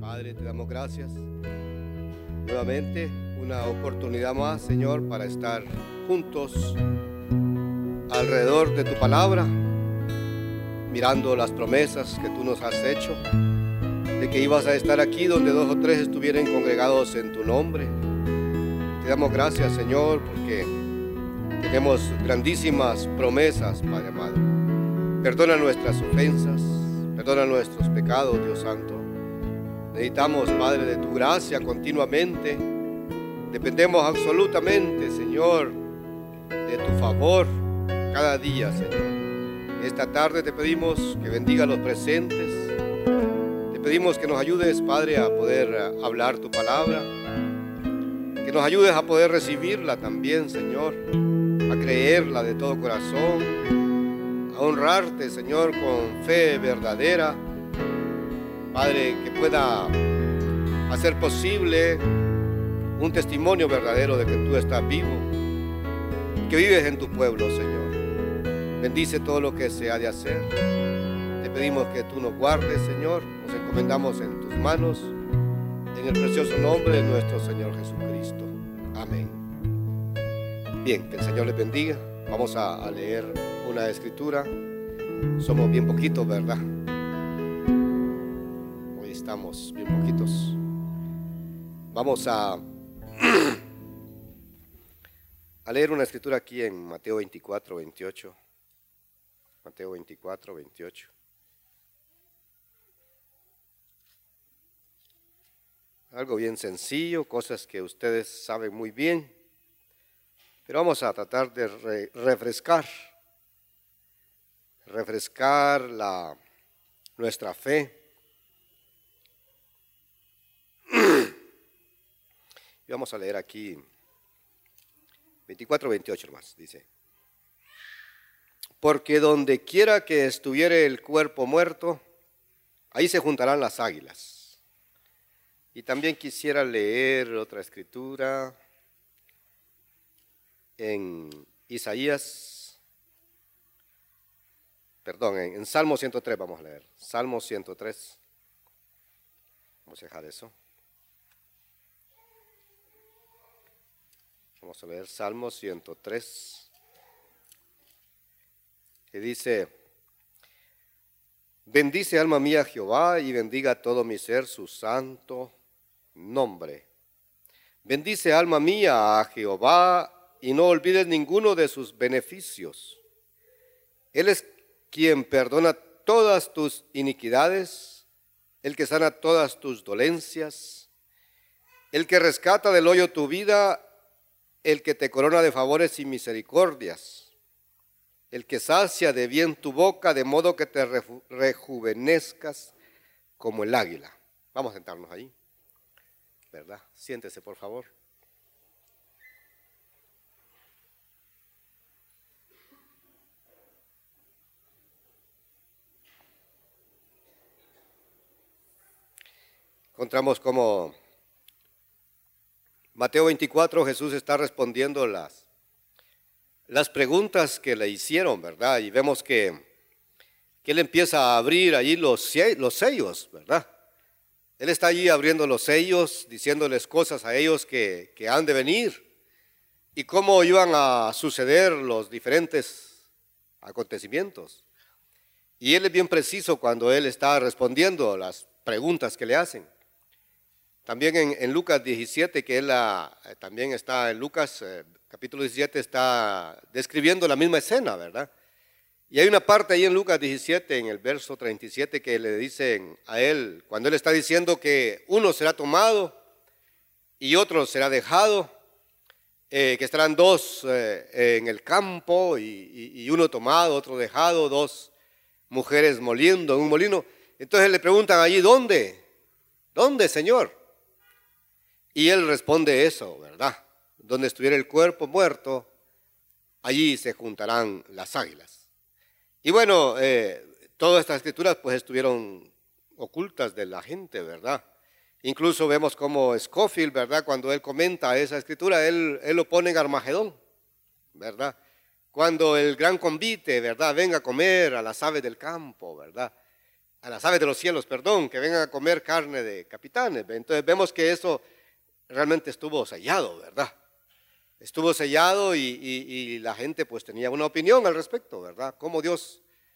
Padre, te damos gracias nuevamente, una oportunidad más, Señor, para estar juntos alrededor de tu palabra, mirando las promesas que tú nos has hecho, de que ibas a estar aquí donde dos o tres estuvieran congregados en tu nombre. Te damos gracias, Señor, porque tenemos grandísimas promesas, Padre amado. Perdona nuestras ofensas, perdona nuestros pecados, Dios Santo. Necesitamos, Padre, de tu gracia continuamente. Dependemos absolutamente, Señor, de tu favor cada día, Señor. Esta tarde te pedimos que bendiga a los presentes. Te pedimos que nos ayudes, Padre, a poder hablar tu palabra. Que nos ayudes a poder recibirla también, Señor. A creerla de todo corazón. A honrarte, Señor, con fe verdadera. Padre, que pueda hacer posible un testimonio verdadero de que tú estás vivo, que vives en tu pueblo, Señor. Bendice todo lo que se ha de hacer. Te pedimos que tú nos guardes, Señor. Nos encomendamos en tus manos, en el precioso nombre de nuestro Señor Jesucristo. Amén. Bien, que el Señor les bendiga. Vamos a leer una escritura. Somos bien poquitos, ¿verdad? Estamos bien poquitos. Vamos a leer una escritura aquí en Mateo 24, 28. Mateo 24, 28. Algo bien sencillo, cosas que ustedes saben muy bien, pero vamos a tratar de refrescar nuestra fe. Y vamos a leer aquí 24, 28 más, dice: porque donde quiera que estuviere el cuerpo muerto, ahí se juntarán las águilas. Y también quisiera leer otra escritura en en Salmo 103 vamos a leer. Salmo 103. Vamos a dejar eso. Vamos a leer Salmo 103, que dice: bendice alma mía a Jehová y bendiga todo mi ser su santo nombre. Bendice alma mía a Jehová y no olvides ninguno de sus beneficios. Él es quien perdona todas tus iniquidades, el que sana todas tus dolencias, el que rescata del hoyo tu vida, el que te corona de favores y misericordias, el que sacia de bien tu boca, de modo que te rejuvenezcas como el águila. Vamos a sentarnos ahí, ¿verdad? Siéntese, por favor. Encontramos como Mateo 24, Jesús está respondiendo las preguntas que le hicieron, ¿verdad? Y vemos que él empieza a abrir allí los sellos, ¿verdad? Él está allí abriendo los sellos, diciéndoles cosas a ellos que han de venir y cómo iban a suceder los diferentes acontecimientos. Y él es bien preciso cuando él está respondiendo las preguntas que le hacen. También en Lucas 17, que él también está en Lucas capítulo 17, está describiendo la misma escena, ¿verdad? Y hay una parte ahí en Lucas 17, en el verso 37, que le dicen a él, cuando él está diciendo que uno será tomado y otro será dejado, que estarán dos en el campo y uno tomado, otro dejado, dos mujeres moliendo en un molino. Entonces le preguntan allí, ¿dónde? ¿Dónde, Señor? Y él responde eso, ¿verdad? Donde estuviera el cuerpo muerto, allí se juntarán las águilas. Y bueno, todas estas escrituras pues estuvieron ocultas de la gente, ¿verdad? Incluso vemos como Scofield, ¿verdad? Cuando él comenta esa escritura, él lo pone en Armagedón, ¿verdad? Cuando el gran convite, ¿verdad? Venga a comer a las aves del campo, ¿verdad? a las aves de los cielos, perdón, que vengan a comer carne de capitanes. Entonces vemos que eso realmente estuvo sellado, ¿verdad? Estuvo sellado y la gente pues tenía una opinión al respecto, ¿verdad? Cómo Dios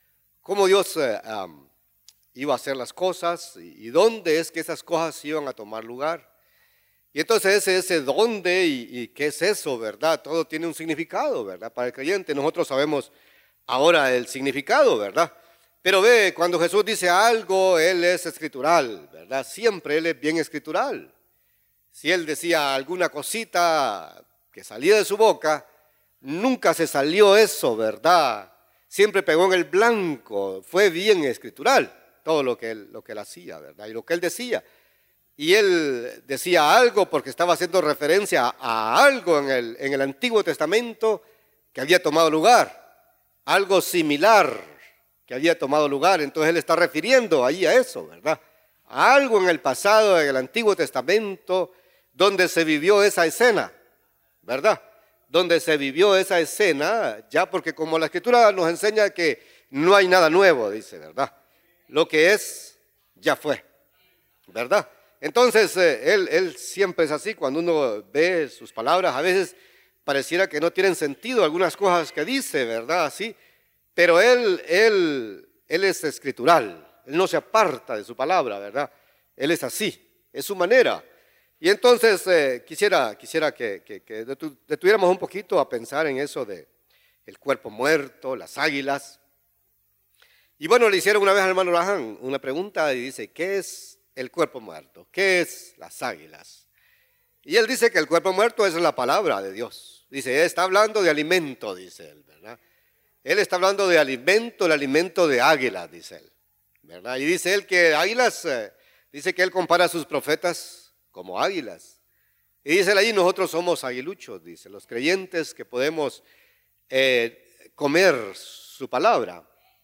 iba a hacer las cosas y dónde es que esas cosas iban a tomar lugar. Y entonces ese dónde y qué es eso, ¿verdad? Todo tiene un significado, ¿verdad? Para el creyente nosotros sabemos ahora el significado, ¿verdad? Pero ve, cuando Jesús dice algo, Él es escritural, ¿verdad? Siempre Él es bien escritural. Si Él decía alguna cosita que salía de su boca, nunca se salió eso, ¿verdad? Siempre pegó en el blanco, fue bien escritural todo lo que él hacía, ¿verdad? Y lo que Él decía. Y Él decía algo porque estaba haciendo referencia a algo en el Antiguo Testamento que había tomado lugar, algo similar que había tomado lugar. Entonces Él está refiriendo ahí a eso, ¿verdad? A algo en el pasado, en el Antiguo Testamento, donde se vivió esa escena, ¿verdad? Donde se vivió esa escena, ya porque como la Escritura nos enseña que no hay nada nuevo, dice, ¿verdad? Lo que es, ya fue, ¿verdad? Entonces, él siempre es así. Cuando uno ve sus palabras, a veces pareciera que no tienen sentido algunas cosas que dice, ¿verdad? Así. Pero él es escritural, Él no se aparta de su palabra, ¿verdad? Él es así, es su manera. Y entonces quisiera que detuviéramos un poquito a pensar en eso de el cuerpo muerto, las águilas. Y bueno, le hicieron una vez al hermano Raham una pregunta y dice, ¿qué es el cuerpo muerto? ¿Qué es las águilas? Y él dice que el cuerpo muerto es la palabra de Dios. Dice, está hablando de alimento, dice él, ¿verdad? Él está hablando de alimento, el alimento de águilas, dice él, ¿verdad? Y dice él que águilas, dice que él compara a sus profetas como águilas. Y dice él ahí, nosotros somos aguiluchos, dice, los creyentes que podemos comer su palabra.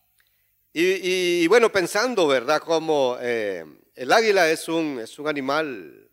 Y bueno, pensando, ¿verdad? Como el águila es un animal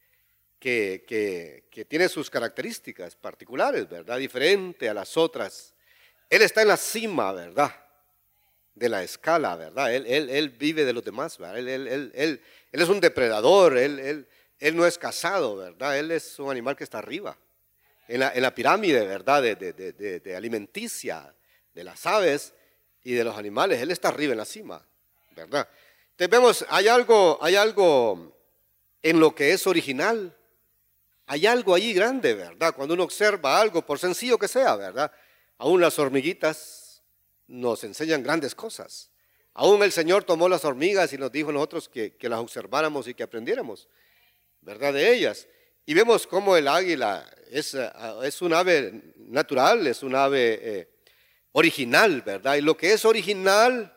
que tiene sus características particulares, ¿verdad? Diferente a las otras. Él está en la cima, ¿verdad? De la escala, ¿verdad? Él vive de los demás, ¿verdad? Él es un depredador, él no es cazado, ¿verdad? Él es un animal que está arriba, en la pirámide, ¿verdad? De alimenticia, de las aves y de los animales. Él está arriba en la cima, ¿verdad? Entonces vemos, hay algo en lo que es original. Hay algo allí grande, ¿verdad? Cuando uno observa algo, por sencillo que sea, ¿verdad? Aún las hormiguitas nos enseñan grandes cosas. Aún el Señor tomó las hormigas y nos dijo a nosotros que las observáramos y que aprendiéramos, ¿verdad? De ellas. Y vemos cómo el águila es un ave natural, es un ave original, ¿verdad? Y lo que es original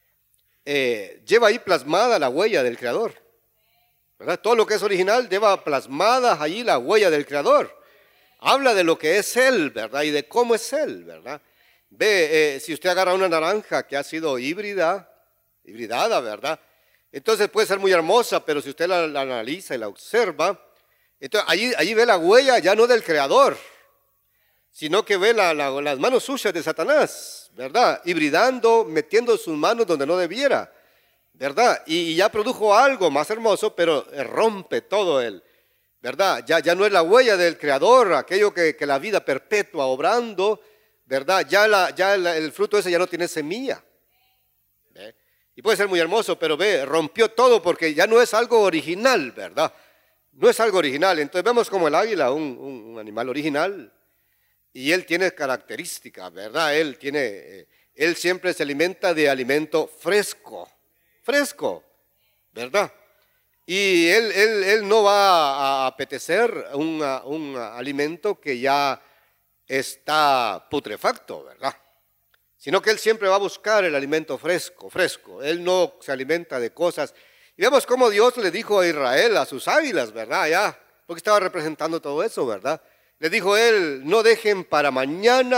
lleva ahí plasmada la huella del Creador, ¿verdad? Todo lo que es original lleva plasmada allí la huella del Creador. Habla de lo que es Él, ¿verdad? Y de cómo es Él, ¿verdad? Ve, si usted agarra una naranja que ha sido hibridada, ¿verdad? Entonces puede ser muy hermosa, pero si usted la analiza y la observa, entonces allí ve la huella ya no del Creador, sino que ve las manos sucias de Satanás, ¿verdad? Hibridando, metiendo sus manos donde no debiera, ¿verdad? Y ya produjo algo más hermoso, pero rompe todo él. ¿Verdad? Ya no es la huella del Creador, aquello que la vida perpetua obrando, ¿verdad? Ya el fruto ese ya no tiene semilla. ¿Ve? Y puede ser muy hermoso, pero ve, rompió todo porque ya no es algo original, ¿verdad? No es algo original. Entonces vemos como el águila, un animal original, y él tiene características, ¿verdad? Él siempre se alimenta de alimento fresco, ¿verdad? Y él no va a apetecer un alimento que ya está putrefacto, ¿verdad? Sino que él siempre va a buscar el alimento fresco. Él no se alimenta de cosas. Y vemos cómo Dios le dijo a Israel, a sus águilas, ¿verdad? Ya, porque estaba representando todo eso, ¿verdad? Le dijo él, no dejen para mañana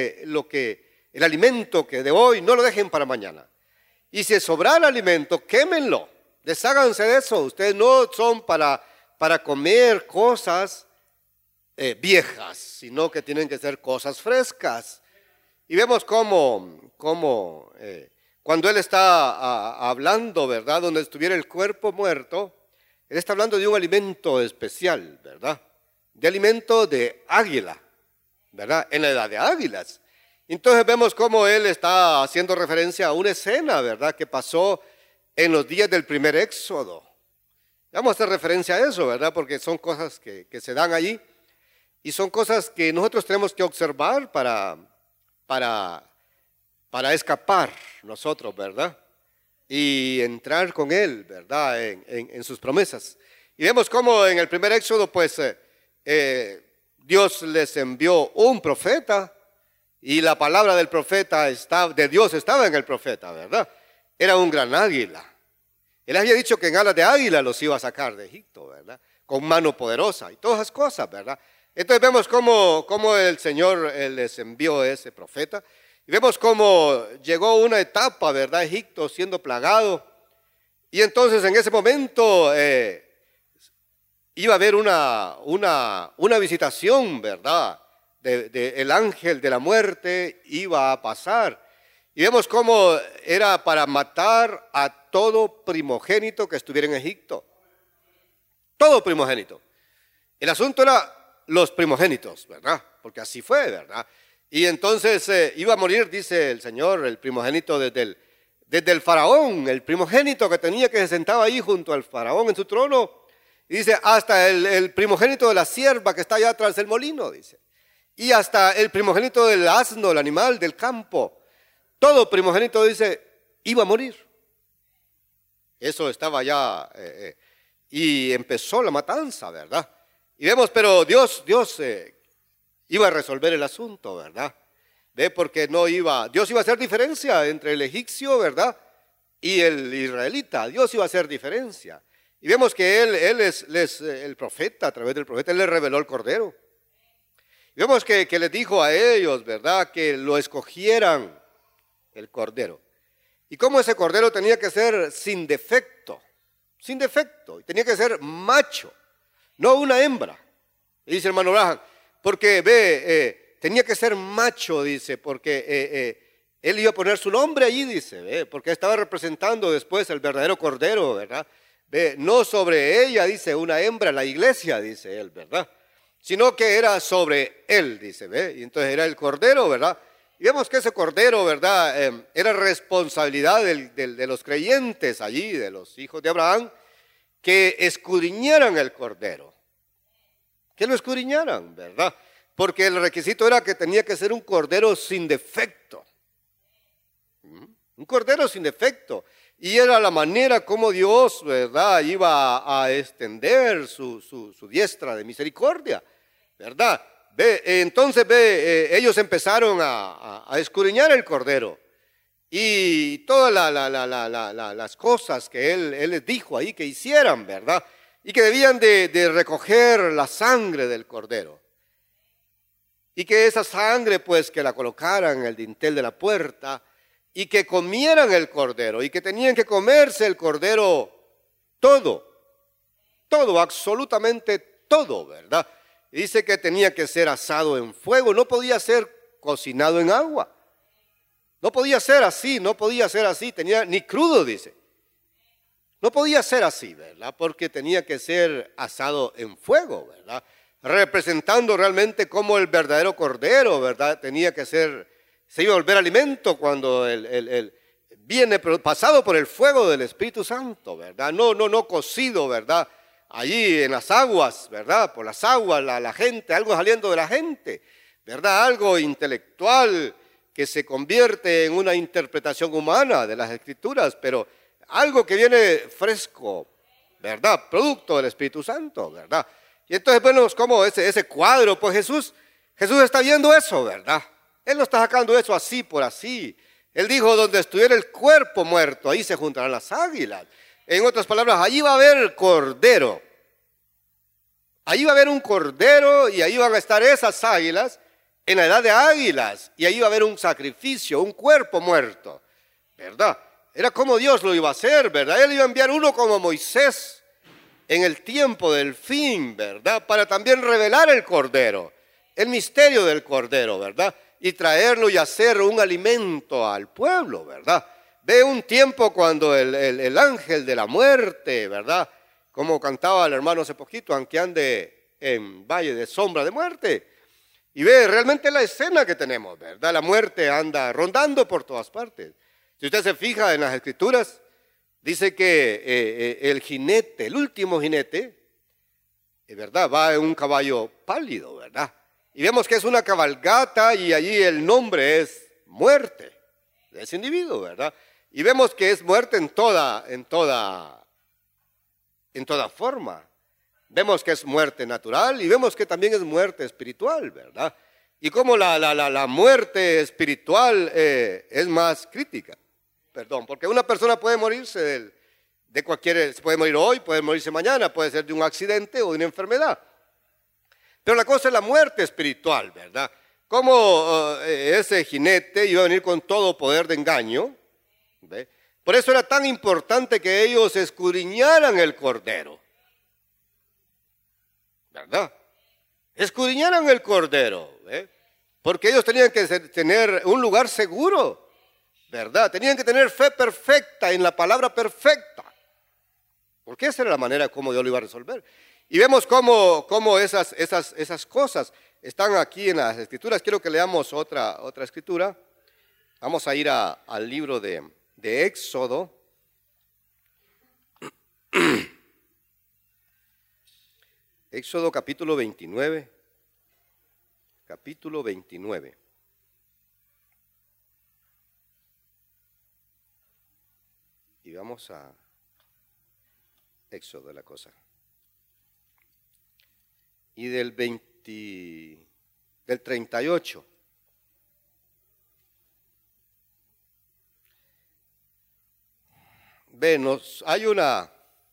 el alimento que de hoy, no lo dejen para mañana. Y si sobra el alimento, quémenlo. Desháganse de eso. Ustedes no son para comer cosas viejas, sino que tienen que ser cosas frescas. Y vemos cómo cuando Él está hablando, ¿verdad? Donde estuviera el cuerpo muerto, Él está hablando de un alimento especial, ¿verdad? De alimento de águila, ¿verdad? En la edad de águilas. Entonces vemos cómo Él está haciendo referencia a una escena, ¿verdad? Que pasó en los días del primer éxodo. Vamos a hacer referencia a eso, ¿verdad? Porque son cosas que se dan allí y son cosas que nosotros tenemos que observar para escapar nosotros, ¿verdad? Y entrar con Él, ¿verdad? En sus promesas. Y vemos cómo en el primer éxodo, pues, Dios les envió un profeta y la palabra del profeta de Dios estaba en el profeta, ¿verdad? Era un gran águila. Él había dicho que en alas de águila los iba a sacar de Egipto, ¿verdad? Con mano poderosa y todas esas cosas, ¿verdad? Entonces vemos cómo el Señor les envió ese profeta. Y vemos cómo llegó una etapa, ¿verdad? Egipto siendo plagado. Y entonces en ese momento iba a haber una visitación, ¿verdad? El ángel de la muerte iba a pasar. Y vemos cómo era para matar a todo primogénito que estuviera en Egipto. Todo primogénito. El asunto era los primogénitos, ¿verdad? Porque así fue, ¿verdad? Y entonces iba a morir, dice el Señor, el primogénito desde el faraón, el primogénito que se sentaba ahí junto al faraón en su trono. Y dice, hasta el primogénito de la sierva que está allá atrás del molino, dice. Y hasta el primogénito del asno, el animal del campo. Todo primogénito, dice, iba a morir. Eso estaba ya, y empezó la matanza, ¿verdad? Y vemos, pero Dios iba a resolver el asunto, ¿verdad? ¿Ve? Porque Dios iba a hacer diferencia entre el egipcio, ¿verdad? Y el israelita. Dios iba a hacer diferencia. Y vemos que él es el profeta, a través del profeta, Él les reveló el cordero. Y vemos que les dijo a ellos, ¿verdad? Que lo escogieran, el cordero. Y cómo ese cordero tenía que ser sin defecto, y tenía que ser macho, no una hembra. Y dice hermano Branham, porque tenía que ser macho, dice, porque él iba a poner su nombre allí, dice, porque estaba representando después el verdadero cordero, ¿verdad? No sobre ella, dice, una hembra, la iglesia, dice él, ¿verdad? Sino que era sobre él, dice, y entonces era el cordero, ¿verdad? Y vemos que ese cordero, ¿verdad? Era responsabilidad de los creyentes allí, de los hijos de Abraham, que escudriñaran el cordero. Que lo escudriñaran, ¿verdad? Porque el requisito era que tenía que ser un cordero sin defecto. Un cordero sin defecto. Y era la manera como Dios, ¿verdad? Iba a extender su diestra de misericordia, ¿verdad? Entonces ellos empezaron a escudriñar el cordero y todas las cosas que él les dijo ahí que hicieran, ¿verdad? Y que debían de recoger la sangre del cordero y que esa sangre pues que la colocaran en el dintel de la puerta y que comieran el cordero y que tenían que comerse el cordero todo, absolutamente todo, ¿verdad? Dice que tenía que ser asado en fuego, no podía ser cocinado en agua. No podía ser así, ni crudo, dice. No podía ser así, ¿verdad? Porque tenía que ser asado en fuego, ¿verdad? Representando realmente como el verdadero cordero, ¿verdad? Se iba a volver alimento cuando viene pasado por el fuego del Espíritu Santo, ¿verdad? No cocido, ¿verdad? Allí en las aguas, ¿verdad? Por las aguas, la gente, algo saliendo de la gente, ¿verdad? Algo intelectual que se convierte en una interpretación humana de las Escrituras, pero algo que viene fresco, ¿verdad? Producto del Espíritu Santo, ¿verdad? Y entonces vemos cómo ese cuadro, pues Jesús está viendo eso, ¿verdad? Él no está sacando eso así por así. Él dijo, donde estuviera el cuerpo muerto, ahí se juntarán las águilas. En otras palabras, allí va a haber el cordero. Ahí va a haber un cordero y ahí van a estar esas águilas en la edad de águilas. Y ahí va a haber un sacrificio, un cuerpo muerto, ¿verdad? Era como Dios lo iba a hacer, ¿verdad? Él iba a enviar uno como Moisés en el tiempo del fin, ¿verdad? Para también revelar el cordero, el misterio del cordero, ¿verdad? Y traerlo y hacer un alimento al pueblo, ¿verdad? Ve un tiempo cuando el ángel de la muerte, ¿verdad? Como cantaba el hermano hace poquito, aunque ande en valle de sombra de muerte. Y ve realmente la escena que tenemos, ¿verdad? La muerte anda rondando por todas partes. Si usted se fija en las escrituras, dice que el jinete, el último jinete, ¿verdad? Va en un caballo pálido, ¿verdad? Y vemos que es una cabalgata y allí el nombre es muerte de ese individuo, ¿verdad? Y vemos que es muerte en toda forma. Vemos que es muerte natural y vemos que también es muerte espiritual, ¿verdad? Y como la muerte espiritual es más crítica, perdón, porque una persona puede morirse de cualquier, se puede morir hoy, puede morirse mañana, puede ser de un accidente o de una enfermedad. Pero la cosa es la muerte espiritual, ¿verdad? Como ese jinete iba a venir con todo poder de engaño, ¿ve? Por eso era tan importante que ellos escudriñaran el cordero, ¿verdad? Escudriñaran el cordero, ¿ve? Porque ellos tenían que tener un lugar seguro, ¿verdad? Tenían que tener fe perfecta en la palabra perfecta, porque esa era la manera como Dios lo iba a resolver. Y vemos cómo esas cosas están aquí en las escrituras. Quiero que leamos otra escritura. Vamos a ir al libro de Éxodo. Éxodo capítulo 29. Capítulo 29. Y vamos a Éxodo de la cosa. Y del 38. Venos, hay una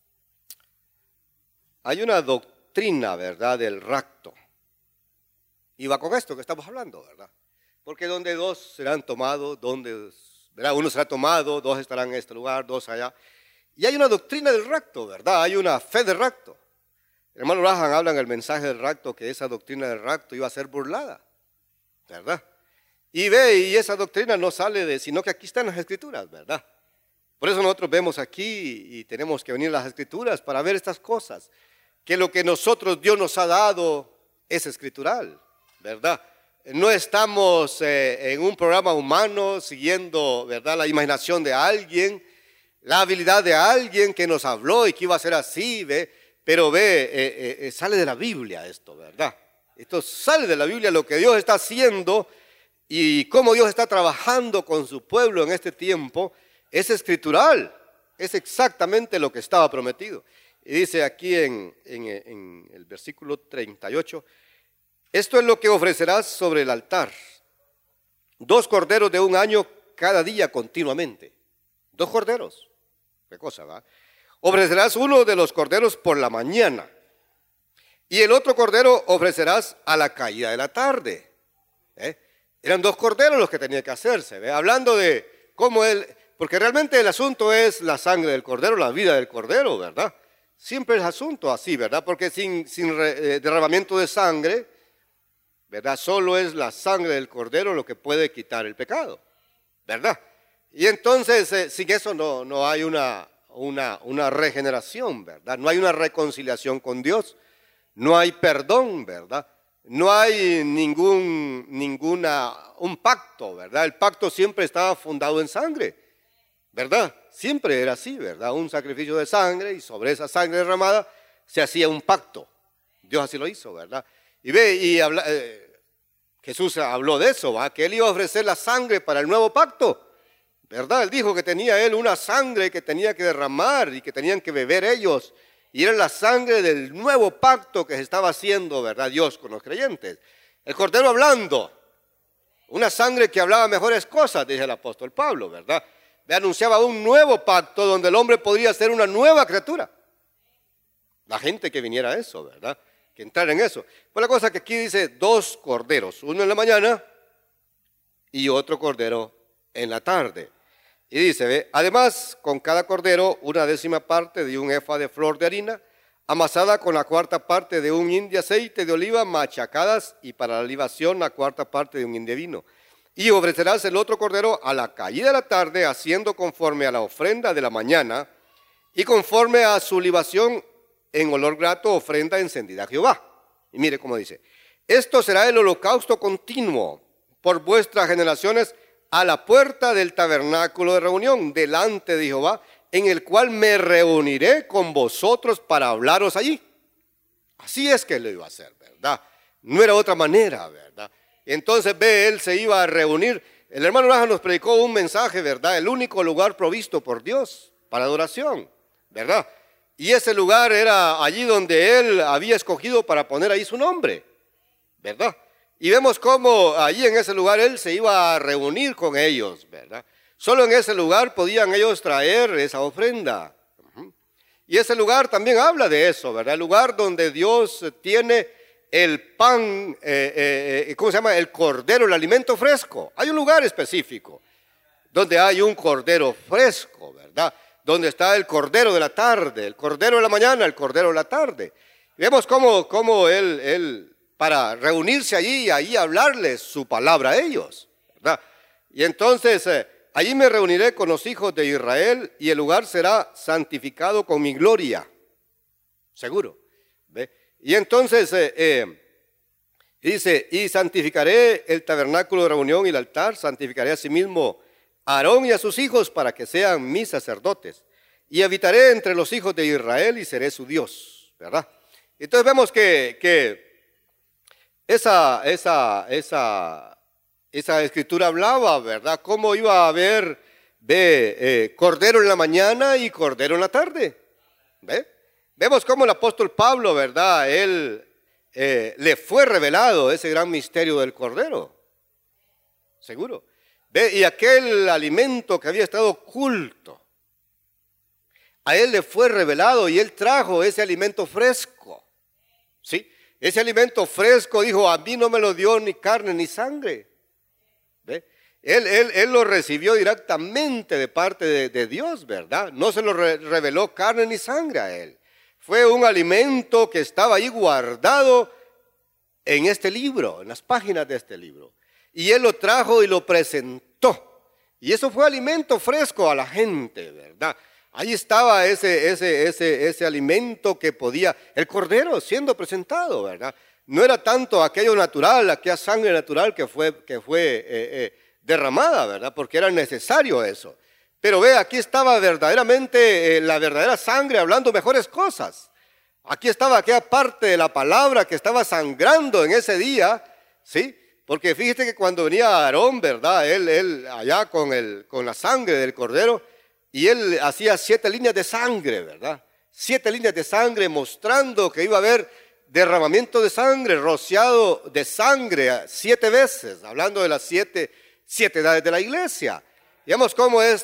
doctrina, ¿verdad?, del rapto. Y va con esto que estamos hablando, ¿verdad? Porque donde dos serán tomados, ¿verdad? Uno será tomado, dos estarán en este lugar, dos allá. Y hay una doctrina del rapto, ¿verdad? Hay una fe del rapto. El hermano Raham habla en el mensaje del rapto que esa doctrina del rapto iba a ser burlada, ¿verdad? Y esa doctrina no sale sino que aquí están las escrituras, ¿verdad? Por eso nosotros vemos aquí y tenemos que venir a las escrituras para ver estas cosas, que lo que Dios nos ha dado es escritural, ¿verdad? No estamos en un programa humano siguiendo, ¿verdad?, la imaginación de alguien, la habilidad de alguien que nos habló y que iba a ser así, ¿ve? Pero sale de la Biblia esto, ¿verdad? Esto sale de la Biblia, lo que Dios está haciendo y cómo Dios está trabajando con su pueblo en este tiempo es escritural, es exactamente lo que estaba prometido. Y dice aquí en el versículo 38, esto es lo que ofrecerás sobre el altar, 2 corderos de 1 año cada día continuamente. 2 corderos, qué cosa, ¿va? Ofrecerás uno de los corderos por la mañana y el otro cordero ofrecerás a la caída de la tarde. Eran 2 corderos los que tenía que hacerse, ¿ve? Hablando de cómo porque realmente el asunto es la sangre del cordero, la vida del cordero, ¿verdad? Siempre es asunto así, ¿verdad? Porque sin derramamiento de sangre, ¿verdad? Solo es la sangre del cordero lo que puede quitar el pecado, ¿verdad? Y entonces sin eso no hay una regeneración, ¿verdad? No hay una reconciliación con Dios, no hay perdón, ¿verdad? No hay un pacto, ¿verdad? El pacto siempre estaba fundado en sangre, ¿verdad? Siempre era así, ¿verdad? Un sacrificio de sangre y sobre esa sangre derramada se hacía un pacto. Dios así lo hizo, ¿verdad? Jesús habló de eso, ¿va? Que Él iba a ofrecer la sangre para el nuevo pacto, ¿verdad? Él dijo que tenía Él una sangre que tenía que derramar y que tenían que beber ellos. Y era la sangre del nuevo pacto que se estaba haciendo, ¿verdad? Dios con los creyentes. El Cordero hablando, una sangre que hablaba mejores cosas, dice el apóstol Pablo, ¿verdad? Le anunciaba un nuevo pacto donde el hombre podría ser una nueva criatura. La gente que viniera a eso, ¿verdad? Que entrara en eso. Pues la cosa que aquí dice 2 corderos, uno en la mañana y otro cordero en la tarde. Y dice, ¿ve? Además, con cada cordero 1/10 parte de un efa de flor de harina, amasada con la 1/4 parte de un hin de aceite de oliva machacadas, y para la libación la 1/4 parte de un hin de vino. Y ofrecerás el otro cordero a la caída de la tarde, haciendo conforme a la ofrenda de la mañana y conforme a su libación en olor grato, ofrenda encendida a Jehová. Y mire cómo dice: esto será el holocausto continuo por vuestras generaciones a la puerta del tabernáculo de reunión, delante de Jehová, en el cual me reuniré con vosotros para hablaros allí. Así es que lo iba a hacer, ¿verdad? No era otra manera, ¿verdad? Entonces él se iba a reunir. El hermano Laja nos predicó un mensaje, ¿verdad? El único lugar provisto por Dios para adoración, ¿verdad? Y ese lugar era allí donde él había escogido para poner ahí su nombre, ¿verdad? Y vemos cómo allí en ese lugar él se iba a reunir con ellos, ¿verdad? Solo en ese lugar podían ellos traer esa ofrenda. Y ese lugar también habla de eso, ¿verdad? El lugar donde Dios tiene el pan, ¿cómo se llama? El cordero, el alimento fresco. Hay un lugar específico donde hay un cordero fresco, ¿verdad? Donde está el cordero de la tarde, el cordero de la mañana, el cordero de la tarde. Y vemos cómo él, para reunirse allí y ahí hablarles su palabra a ellos, ¿verdad? Y entonces, allí me reuniré con los hijos de Israel y el lugar será santificado con mi gloria. Seguro. ¿Ve? Y entonces dice: y santificaré el tabernáculo de reunión y el altar, santificaré asimismo a Aarón y a sus hijos para que sean mis sacerdotes. Y habitaré entre los hijos de Israel y seré su Dios, ¿verdad? Entonces vemos que esa escritura hablaba, ¿verdad? Cómo iba a haber cordero en la mañana y cordero en la tarde. ¿Ve? Vemos cómo el apóstol Pablo, ¿verdad? Él le fue revelado ese gran misterio del cordero. Seguro. ¿Ve? Y aquel alimento que había estado oculto, a él le fue revelado y él trajo ese alimento fresco. ¿Sí? Ese alimento fresco, dijo, a mí no me lo dio ni carne ni sangre. ¿Ve? Él lo recibió directamente de parte de Dios, ¿verdad? No se lo reveló carne ni sangre a él. Fue un alimento que estaba ahí guardado en este libro, en las páginas de este libro. Y él lo trajo y lo presentó. Y eso fue alimento fresco a la gente, ¿verdad? Ahí estaba ese alimento que podía, el cordero siendo presentado, ¿verdad? No era tanto aquello natural, aquella sangre natural que fue derramada, ¿verdad? Porque era necesario eso. Pero ve, aquí estaba verdaderamente la verdadera sangre hablando mejores cosas. Aquí estaba aquella parte de la palabra que estaba sangrando en ese día, ¿sí? Porque fíjate que cuando venía Aarón, ¿verdad? Él allá con la sangre del cordero, y él hacía 7 líneas de sangre, ¿verdad? 7 líneas de sangre mostrando que iba a haber derramamiento de sangre, rociado de sangre 7 veces, hablando de las 7 edades de la iglesia. Digamos cómo en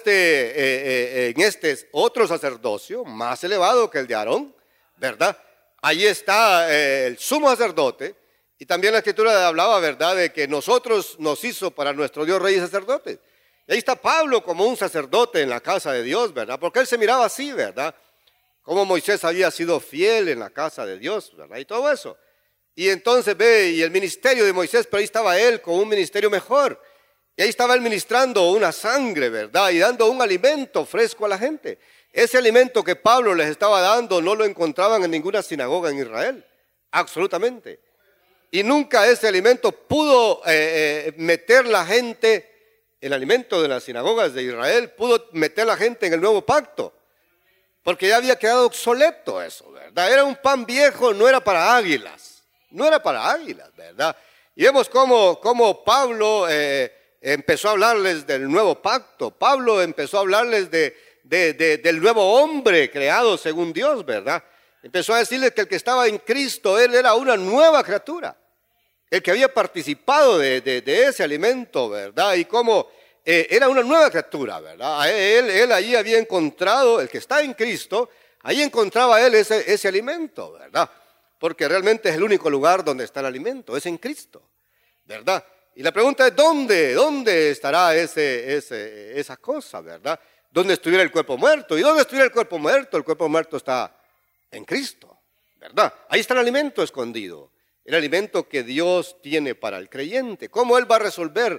este otro sacerdocio, más elevado que el de Aarón, ¿verdad? Allí está el sumo sacerdote, y también la escritura hablaba, ¿verdad?, de que nosotros nos hizo para nuestro Dios rey y sacerdote. Y ahí está Pablo como un sacerdote en la casa de Dios, ¿verdad? Porque él se miraba así, ¿verdad? Como Moisés había sido fiel en la casa de Dios, ¿verdad? Y todo eso. Y entonces ve, y el ministerio de Moisés, pero ahí estaba él con un ministerio mejor. Y ahí estaba él ministrando una sangre, ¿verdad? Y dando un alimento fresco a la gente. Ese alimento que Pablo les estaba dando no lo encontraban en ninguna sinagoga en Israel. Absolutamente. Y nunca ese alimento pudo meter la gente, el alimento de las sinagogas de Israel, pudo meter la gente en el nuevo pacto. Porque ya había quedado obsoleto eso, ¿verdad? Era un pan viejo, no era para águilas. No era para águilas, ¿verdad? Y vemos cómo Pablo empezó a hablarles del nuevo pacto. Pablo empezó a hablarles del nuevo hombre creado según Dios, ¿verdad? Empezó a decirles que el que estaba en Cristo, él era una nueva criatura. El que había participado de ese alimento, ¿verdad? Y cómo era una nueva criatura, ¿verdad? Él allí había encontrado, el que está en Cristo, ahí encontraba él ese alimento, ¿verdad? Porque realmente es el único lugar donde está el alimento, es en Cristo, ¿verdad? Y la pregunta es, ¿dónde estará esa cosa, verdad? ¿Dónde estuviera el cuerpo muerto? ¿Y dónde estuviera el cuerpo muerto? El cuerpo muerto está en Cristo, ¿verdad? Ahí está el alimento escondido, el alimento que Dios tiene para el creyente. ¿Cómo Él va a resolver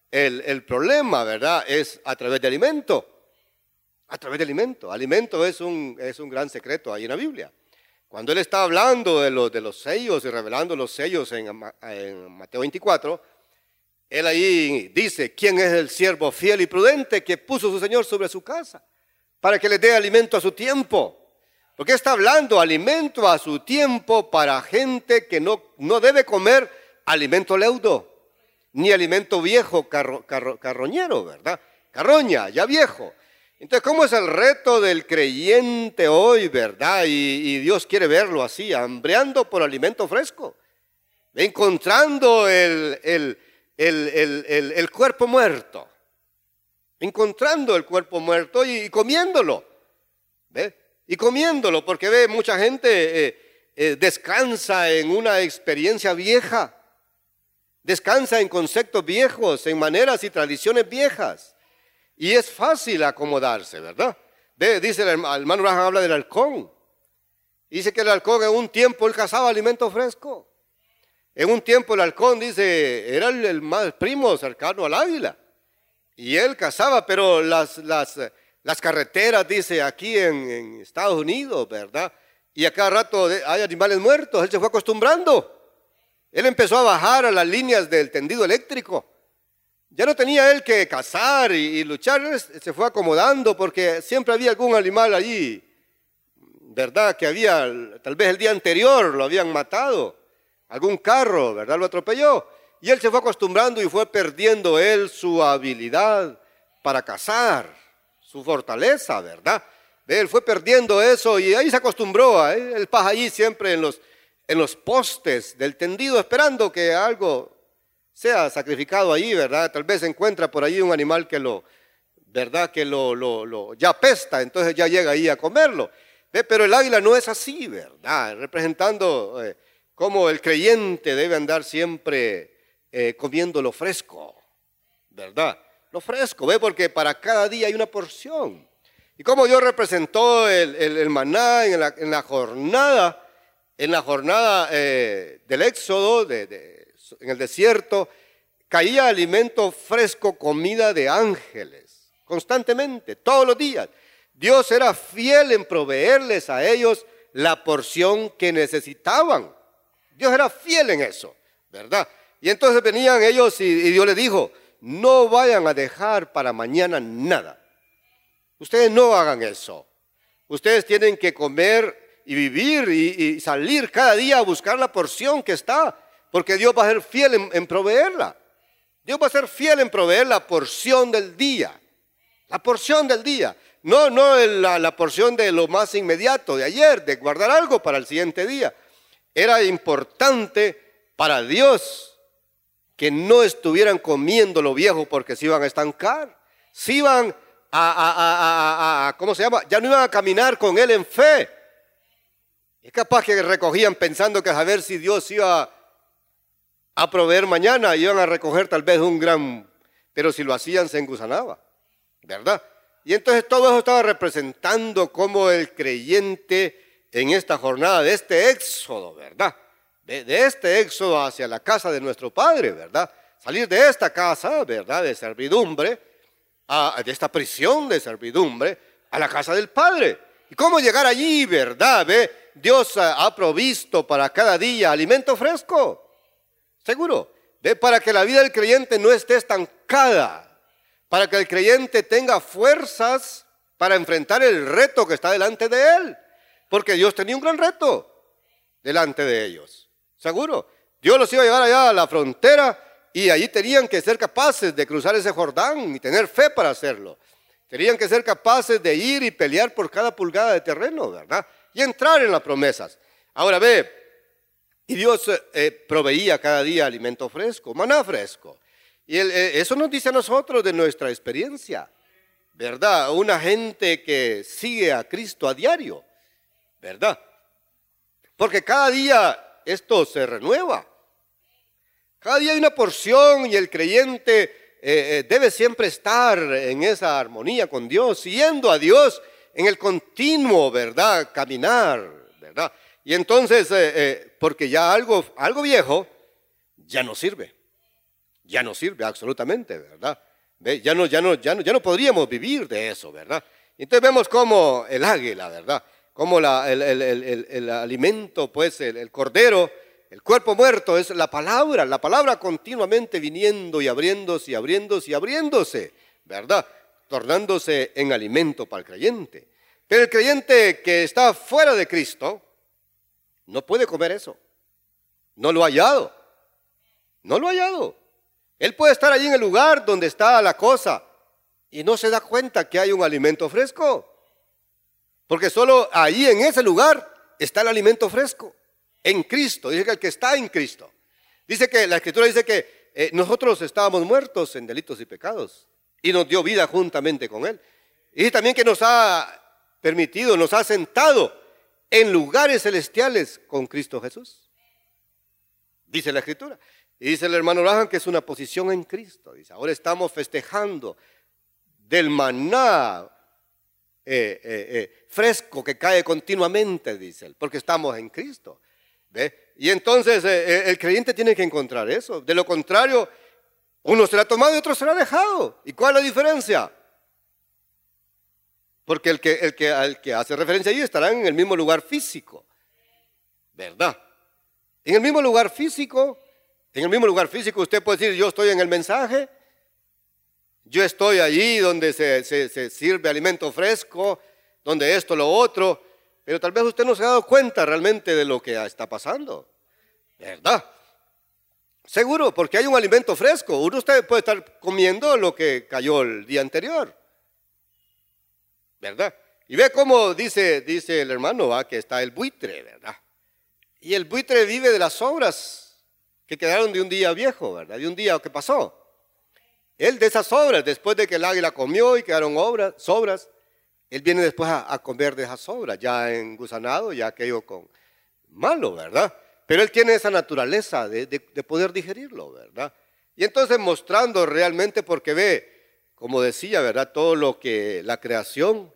el problema, ¿verdad?, es a través de alimento. A través de alimento. Alimento es un gran secreto ahí en la Biblia. Cuando él está hablando de los sellos y revelando los sellos en Mateo 24, él ahí dice: ¿quién es el siervo fiel y prudente que puso su Señor sobre su casa para que le dé alimento a su tiempo? Porque está hablando alimento a su tiempo para gente que no debe comer alimento leudo, ni alimento viejo, carroñero, ¿verdad? Carroña, ya viejo. Entonces, ¿cómo es el reto del creyente hoy, verdad? Y Dios quiere verlo así, hambreando por alimento fresco, encontrando el cuerpo muerto, encontrando el cuerpo muerto y comiéndolo, ¿ve? Y comiéndolo, porque ve, mucha gente descansa en una experiencia vieja, descansa en conceptos viejos, en maneras y tradiciones viejas. Y es fácil acomodarse, ¿verdad? Dice el hermano Branham, habla del halcón. Dice que el halcón en un tiempo él cazaba alimento fresco. En un tiempo el halcón, dice, era el más primo cercano al águila. Y él cazaba, pero las carreteras, dice, aquí en Estados Unidos, ¿verdad? Y a cada rato hay animales muertos. Él se fue acostumbrando. Él empezó a bajar a las líneas del tendido eléctrico. Ya no tenía él que cazar y luchar, él se fue acomodando porque siempre había algún animal allí, ¿verdad? Que había, tal vez el día anterior lo habían matado, algún carro, ¿verdad? Lo atropelló. Y él se fue acostumbrando y fue perdiendo él su habilidad para cazar, su fortaleza, ¿verdad? Él fue perdiendo eso y ahí se acostumbró. Él pasa allí siempre en los postes del tendido esperando que algo sea sacrificado ahí, ¿verdad? Tal vez encuentra por ahí un animal que ¿verdad? Que ya apesta, entonces ya llega ahí a comerlo. Pero el águila no es así, ¿verdad? Representando cómo el creyente debe andar siempre comiendo lo fresco, ¿verdad? Lo fresco, ¿ve? Porque para cada día hay una porción. Y como Dios representó el maná en la jornada del Éxodo, en el desierto, caía alimento fresco, comida de ángeles, constantemente, todos los días. Dios era fiel en proveerles a ellos la porción que necesitaban. Dios era fiel en eso, ¿verdad? Y entonces venían ellos y Dios les dijo: no vayan a dejar para mañana nada. Ustedes no hagan eso. Ustedes tienen que comer y vivir y salir cada día a buscar la porción que está. Porque Dios va a ser fiel en proveerla. Dios va a ser fiel en proveer la porción del día. La porción del día. No la porción de lo más inmediato, de ayer, de guardar algo para el siguiente día. Era importante para Dios que no estuvieran comiendo lo viejo porque se iban a estancar. Se iban ¿cómo se llama? Ya no iban a caminar con Él en fe. Es capaz que recogían pensando que a ver si Dios iba a proveer mañana, iban a recoger tal vez pero si lo hacían se engusanaba, ¿verdad? Y entonces todo eso estaba representando cómo el creyente en esta jornada de este éxodo, ¿verdad? De este éxodo hacia la casa de nuestro Padre, ¿verdad? Salir de esta casa, ¿verdad? De servidumbre, de esta prisión de servidumbre, a la casa del Padre. ¿Y cómo llegar allí, verdad? ¿Ve? Dios ha provisto para cada día alimento fresco. Seguro, para que la vida del creyente no esté estancada, para que el creyente tenga fuerzas para enfrentar el reto que está delante de él, porque Dios tenía un gran reto delante de ellos, seguro. Dios los iba a llevar allá a la frontera y allí tenían que ser capaces de cruzar ese Jordán y tener fe para hacerlo. Tenían que ser capaces de ir y pelear por cada pulgada de terreno, ¿verdad? Y entrar en las promesas. Ahora y Dios proveía cada día alimento fresco, maná fresco. Y eso nos dice a nosotros de nuestra experiencia, ¿verdad? Una gente que sigue a Cristo a diario, ¿verdad? Porque cada día esto se renueva. Cada día hay una porción y el creyente debe siempre estar en esa armonía con Dios, siguiendo a Dios en el continuo, ¿verdad? Caminar, ¿verdad? Y entonces, porque ya algo viejo ya no sirve. ya no sirve absolutamente, ¿verdad? ¿Ve? Ya no podríamos vivir de eso, ¿verdad? Entonces vemos cómo el águila, ¿verdad? Como el alimento, pues el cordero, el cuerpo muerto es la palabra continuamente viniendo y abriéndose y abriéndose y abriéndose, ¿verdad? Tornándose en alimento para el creyente. Pero el creyente que está fuera de Cristo no puede comer eso. No lo ha hallado. No lo ha hallado. Él puede estar allí en el lugar donde está la cosa y no se da cuenta que hay un alimento fresco. Porque solo ahí en ese lugar está el alimento fresco. En Cristo. Dice que el que está en Cristo. Dice que la Escritura dice que nosotros estábamos muertos en delitos y pecados y nos dio vida juntamente con Él. Y también que nos ha permitido, nos ha sentado en lugares celestiales con Cristo Jesús. Dice la Escritura. Y dice el hermano Branham que es una posición en Cristo. Dice, ahora estamos festejando del maná fresco que cae continuamente, dice él, porque estamos en Cristo. ¿Ve? Y entonces el creyente tiene que encontrar eso. De lo contrario, uno será tomado y otro será dejado. ¿Y cuál es la diferencia? Porque el que hace referencia allí estará en el mismo lugar físico, ¿verdad? En el mismo lugar físico usted puede decir, yo estoy en el mensaje, yo estoy allí donde se sirve alimento fresco, donde esto, lo otro, pero tal vez usted no se ha dado cuenta realmente de lo que está pasando, ¿verdad? Seguro, porque hay un alimento fresco. Usted puede estar comiendo lo que cayó el día anterior, ¿verdad? Y ve cómo dice el hermano, ¿va? Que está el buitre, ¿verdad? Y el buitre vive de las sobras que quedaron de un día viejo, ¿verdad? De un día que pasó. Él de esas sobras, después de que el águila comió y quedaron sobras, él viene después a comer de esas sobras, ya engusanado, ya aquello con malo, ¿verdad? Pero él tiene esa naturaleza de poder digerirlo, ¿verdad? Y entonces mostrando realmente, porque ve, como decía, ¿verdad? Todo lo que la creación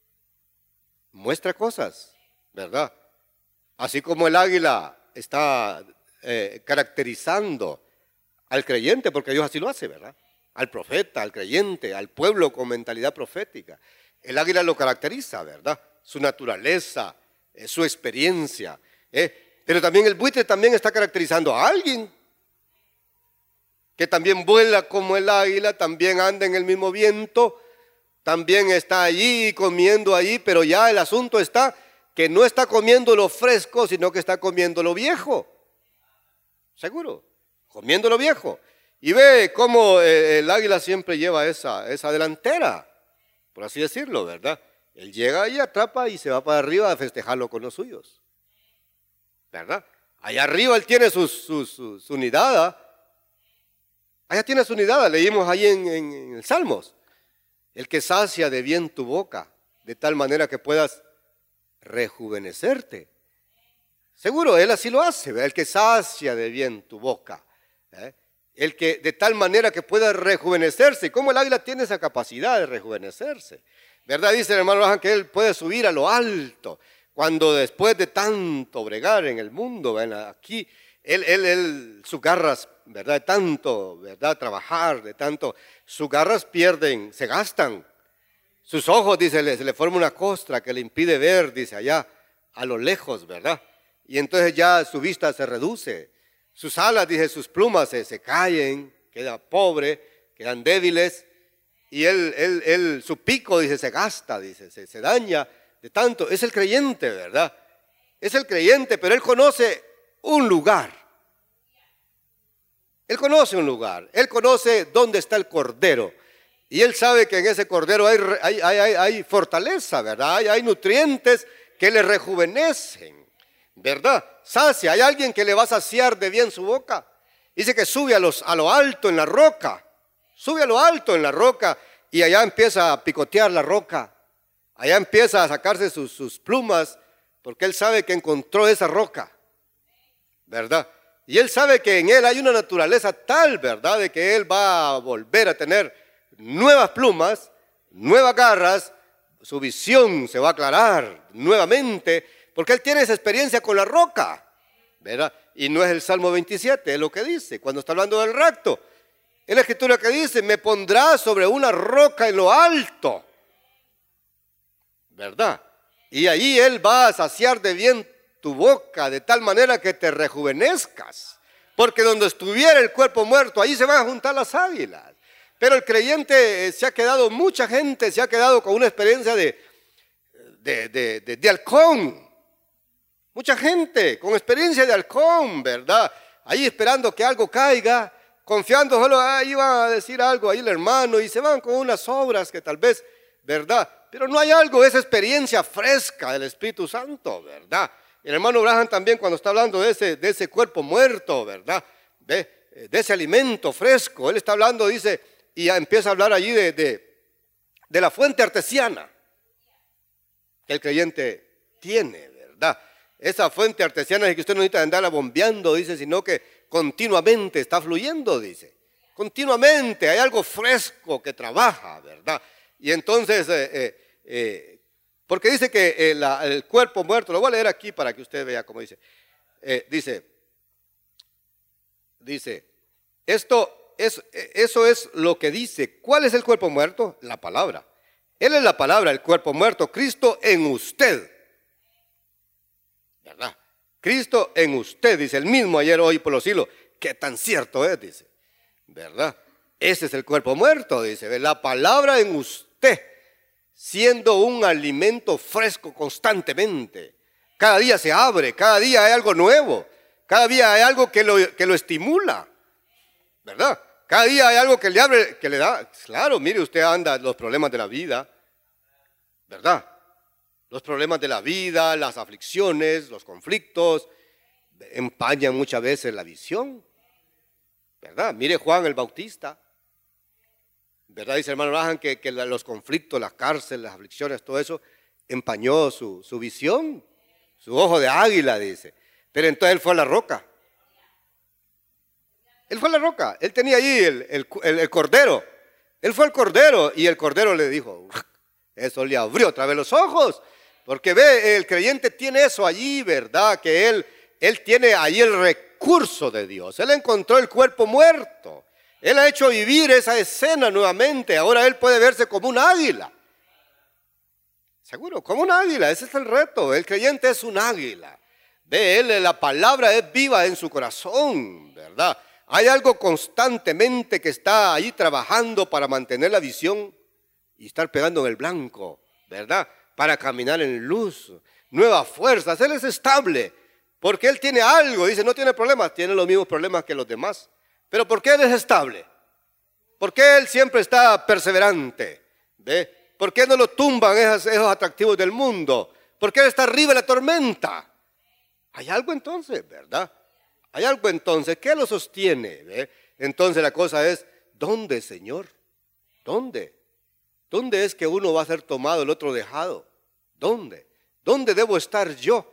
muestra cosas, ¿verdad? Así como el águila está caracterizando al creyente, porque Dios así lo hace, ¿verdad? Al profeta, al creyente, al pueblo con mentalidad profética. El águila lo caracteriza, ¿verdad? Su naturaleza, su experiencia. Pero también el buitre también está caracterizando a alguien que también vuela como el águila, también anda en el mismo viento, también está allí comiendo allí, pero ya el asunto está que no está comiendo lo fresco, sino que está comiendo lo viejo. Seguro, comiendo lo viejo. Y ve cómo el águila siempre lleva esa delantera, por así decirlo, ¿verdad? Él llega y atrapa y se va para arriba a festejarlo con los suyos, ¿verdad? Allá arriba él tiene su nidada. Allá tiene su nidada, leímos ahí en el Salmos. El que sacia de bien tu boca, de tal manera que puedas rejuvenecerte. Seguro, él así lo hace, ¿verdad? El que sacia de bien tu boca. El que de tal manera que pueda rejuvenecerse. ¿Cómo el águila tiene esa capacidad de rejuvenecerse? ¿Verdad? Dice el hermano Branham que él puede subir a lo alto. Cuando después de tanto bregar en el mundo, ¿verdad? Aquí, sus garras, ¿verdad? De tanto, ¿verdad? Trabajar, de tanto, sus garras pierden, se gastan. Sus ojos, dice, se le forma una costra que le impide ver, dice, allá, a lo lejos, ¿verdad? Y entonces ya su vista se reduce. Sus alas, dice, sus plumas se caen, queda pobre, quedan débiles. Y su pico, dice, se gasta, dice, se daña de tanto. Es el creyente, ¿verdad? Es el creyente, pero él conoce un lugar. Él conoce un lugar. Él conoce dónde está el cordero. Y él sabe que en ese cordero hay fortaleza, ¿verdad? Hay nutrientes que le rejuvenecen, ¿verdad? Sacia, hay alguien que le va a saciar de bien su boca. Dice que sube a lo alto en la roca. Sube a lo alto en la roca y allá empieza a picotear la roca. Allá empieza a sacarse sus plumas porque él sabe que encontró esa roca, ¿verdad? Y él sabe que en él hay una naturaleza tal, ¿verdad? De que él va a volver a tener nuevas plumas, nuevas garras, su visión se va a aclarar nuevamente, porque él tiene esa experiencia con la roca, ¿verdad? Y no es el Salmo 27, es lo que dice, cuando está hablando del rapto. Es la escritura que dice, me pondrás sobre una roca en lo alto, ¿verdad? Y ahí Él va a saciar de bien tu boca, de tal manera que te rejuvenezcas. Porque donde estuviera el cuerpo muerto, ahí se van a juntar las águilas. Pero el creyente mucha gente se ha quedado con una experiencia de halcón. Mucha gente con experiencia de halcón, ¿verdad? Ahí esperando que algo caiga, confiando solo, ahí va a decir algo ahí el hermano, y se van con unas obras que tal vez, ¿verdad? Pero no hay algo, esa experiencia fresca del Espíritu Santo, ¿verdad? El hermano Branham también cuando está hablando de ese cuerpo muerto, ¿verdad? De ese alimento fresco, él está hablando, dice, y ya empieza a hablar allí de la fuente artesiana que el creyente tiene, ¿verdad? Esa fuente artesiana es que usted no necesita andarla bombeando, dice, sino que continuamente está fluyendo, dice. Continuamente hay algo fresco que trabaja, ¿verdad? Y entonces, porque dice que el cuerpo muerto, lo voy a leer aquí para que usted vea cómo dice. Dice, eso es lo que dice. ¿Cuál es el cuerpo muerto? La palabra. Él es la palabra, el cuerpo muerto, Cristo en usted. ¿Verdad? Cristo en usted, dice el mismo ayer, hoy, por los siglos. Qué tan cierto es, dice. ¿Verdad? Ese es el cuerpo muerto, dice. La palabra en usted, siendo un alimento fresco constantemente. Cada día se abre, cada día hay algo nuevo. Cada día hay algo que lo estimula. ¿Verdad? Cada día hay algo que le abre, que le da. Claro, mire, usted anda los problemas de la vida. ¿Verdad? Los problemas de la vida, las aflicciones, los conflictos, empañan muchas veces la visión, ¿verdad? Mire Juan el Bautista, ¿verdad? Dice el hermano Branham que los conflictos, las cárceles, las aflicciones, todo eso empañó su visión, su ojo de águila, dice. Pero entonces él fue a la roca. Él fue a la roca, él tenía allí el cordero. Él fue al cordero y el cordero le dijo, eso le abrió otra vez los ojos. Porque ve, el creyente tiene eso allí, ¿verdad? Que él tiene ahí el recurso de Dios. Él encontró el cuerpo muerto. Él ha hecho vivir esa escena nuevamente. Ahora él puede verse como un águila. Seguro, como un águila. Ese es el reto. El creyente es un águila. Ve, la palabra es viva en su corazón, ¿verdad? Hay algo constantemente que está ahí trabajando para mantener la visión y estar pegando en el blanco, ¿verdad? Para caminar en luz, nuevas fuerzas. Él es estable, porque Él tiene algo, dice, no tiene problemas, tiene los mismos problemas que los demás. Pero ¿por qué Él es estable? ¿Por qué Él siempre está perseverante? ¿Ve? ¿Por qué no lo tumban esos atractivos del mundo? ¿Por qué Él está arriba de la tormenta? Hay algo entonces, ¿verdad? Hay algo entonces, ¿qué lo sostiene? ¿Ve? Entonces la cosa es, ¿dónde, Señor? ¿Dónde? ¿Dónde es que uno va a ser tomado, el otro dejado? ¿Dónde? ¿Dónde debo estar yo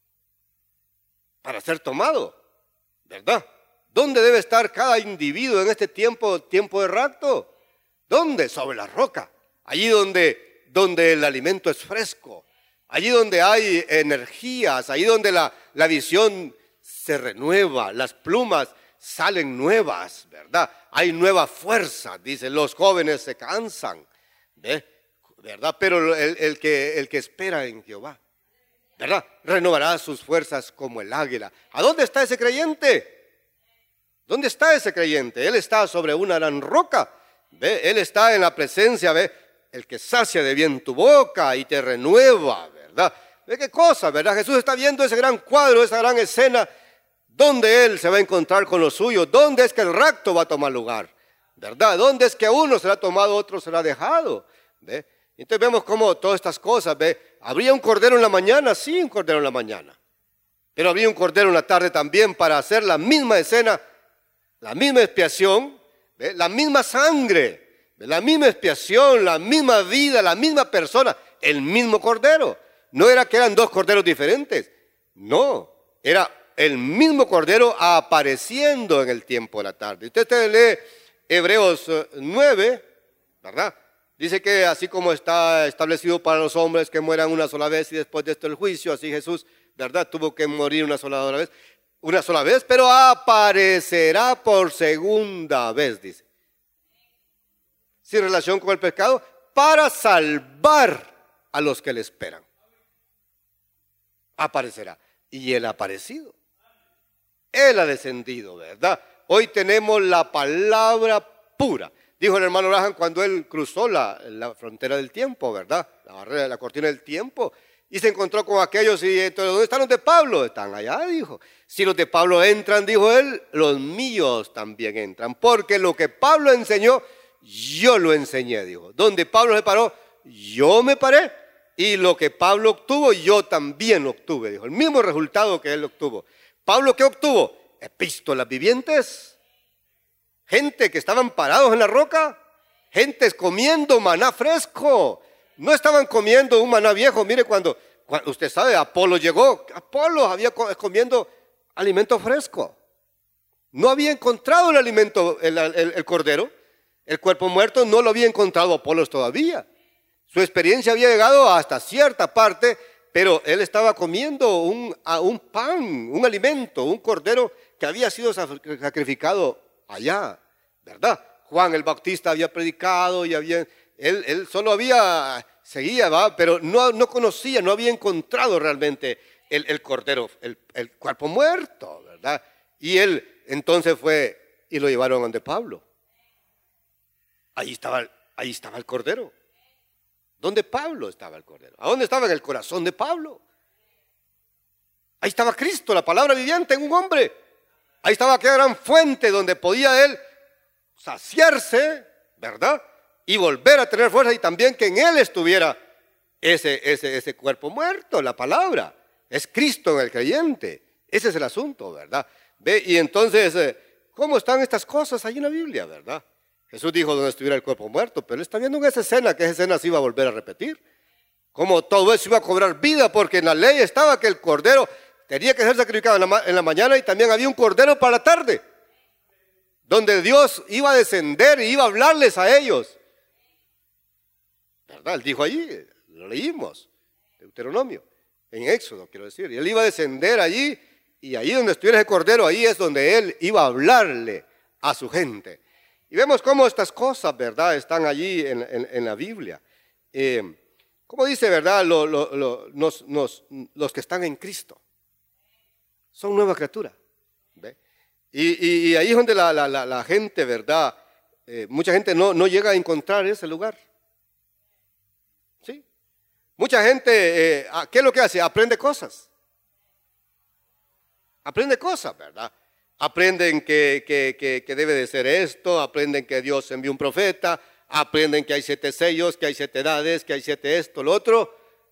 para ser tomado? ¿Verdad? ¿Dónde debe estar cada individuo en este tiempo de rapto? ¿Dónde? Sobre la roca. Allí donde el alimento es fresco. Allí donde hay energías. Allí donde la visión se renueva. Las plumas salen nuevas, ¿verdad? Hay nueva fuerza. Dicen, los jóvenes se cansan. ¿Verdad? Pero el que espera en Jehová, ¿verdad? Renovará sus fuerzas como el águila. ¿A dónde está ese creyente? ¿Dónde está ese creyente? Él está sobre una gran roca. ¿Ve? Él está en la presencia, ¿ve? El que sacia de bien tu boca y te renueva, ¿verdad? ¿Ve qué cosa, verdad? Jesús está viendo ese gran cuadro, esa gran escena, donde Él se va a encontrar con los suyos, dónde es que el rapto va a tomar lugar, ¿verdad? ¿Dónde es que uno será tomado, otro será dejado? ¿Ve? Entonces vemos cómo todas estas cosas, ¿ve? ¿Habría un cordero en la mañana? Sí, un cordero en la mañana. Pero habría un cordero en la tarde también para hacer la misma escena, la misma expiación, ¿ve? La misma sangre, ¿ve? La misma expiación, la misma vida, la misma persona, el mismo cordero. No era que eran dos corderos diferentes, no, era el mismo cordero apareciendo en el tiempo de la tarde. Usted lee Hebreos 9, ¿verdad? Dice que así como está establecido para los hombres que mueran una sola vez y después de esto el juicio, así Jesús, ¿verdad? Tuvo que morir una sola vez, pero aparecerá por segunda vez, dice. sin relación con el pecado, para salvar a los que le esperan. Aparecerá. Y Él ha aparecido. Él ha descendido, ¿verdad? Hoy tenemos la palabra pura. Dijo el hermano Graham cuando él cruzó la frontera del tiempo, ¿verdad? La barrera, la cortina del tiempo. Y se encontró con aquellos y entonces, ¿dónde están los de Pablo? Están allá, dijo. Si los de Pablo entran, dijo él, los míos también entran. Porque lo que Pablo enseñó, yo lo enseñé, dijo. Donde Pablo se paró, yo me paré. Y lo que Pablo obtuvo, yo también lo obtuve, dijo. El mismo resultado que él obtuvo. ¿Pablo qué obtuvo? Epístolas vivientes. Gente que estaban parados en la roca. Gentes comiendo maná fresco. No estaban comiendo un maná viejo. Mire, cuando usted sabe, Apolo llegó. Apolo había comiendo alimento fresco. No había encontrado el alimento, el cordero. El cuerpo muerto no lo había encontrado Apolo todavía. Su experiencia había llegado hasta cierta parte, pero él estaba comiendo un pan, un alimento, un cordero que había sido sacrificado allá, ¿verdad? Juan el Bautista había predicado y él solo seguía, ¿va? Pero no conocía, no había encontrado realmente el cordero, el cuerpo muerto, ¿verdad? Y él entonces fue y lo llevaron donde Pablo. Ahí estaba el cordero. ¿Dónde Pablo estaba el cordero? ¿A dónde estaba? En el corazón de Pablo. Ahí estaba Cristo, la palabra viviente en un hombre. Ahí estaba aquella gran fuente donde podía él saciarse, ¿verdad? Y volver a tener fuerza y también que en él estuviera ese cuerpo muerto, la palabra. Es Cristo en el creyente. Ese es el asunto, ¿verdad? Ve, y entonces, ¿cómo están estas cosas ahí en la Biblia, verdad? Jesús dijo donde estuviera el cuerpo muerto, pero él está viendo en esa escena, que esa escena se iba a volver a repetir. Como todo eso iba a cobrar vida, porque en la ley estaba que el cordero tenía que ser sacrificado en la mañana y también había un cordero para la tarde, donde Dios iba a descender y iba a hablarles a ellos. ¿Verdad? Él dijo allí, lo leímos, Deuteronomio, en Éxodo quiero decir, y él iba a descender allí, y allí donde estuviera ese cordero, ahí es donde él iba a hablarle a su gente. Y vemos cómo estas cosas, ¿verdad?, están allí en la Biblia. Como dice, ¿verdad?, los que están en Cristo son nueva criatura. ¿Ve? Y ahí es donde la gente, ¿verdad?, mucha gente no llega a encontrar ese lugar. ¿Sí? Mucha gente, ¿qué es lo que hace? Aprende cosas. Aprende cosas, ¿verdad? Aprenden que debe de ser esto, aprenden que Dios envió un profeta, aprenden que hay 7 sellos, que hay 7 edades, que hay 7 esto, lo otro,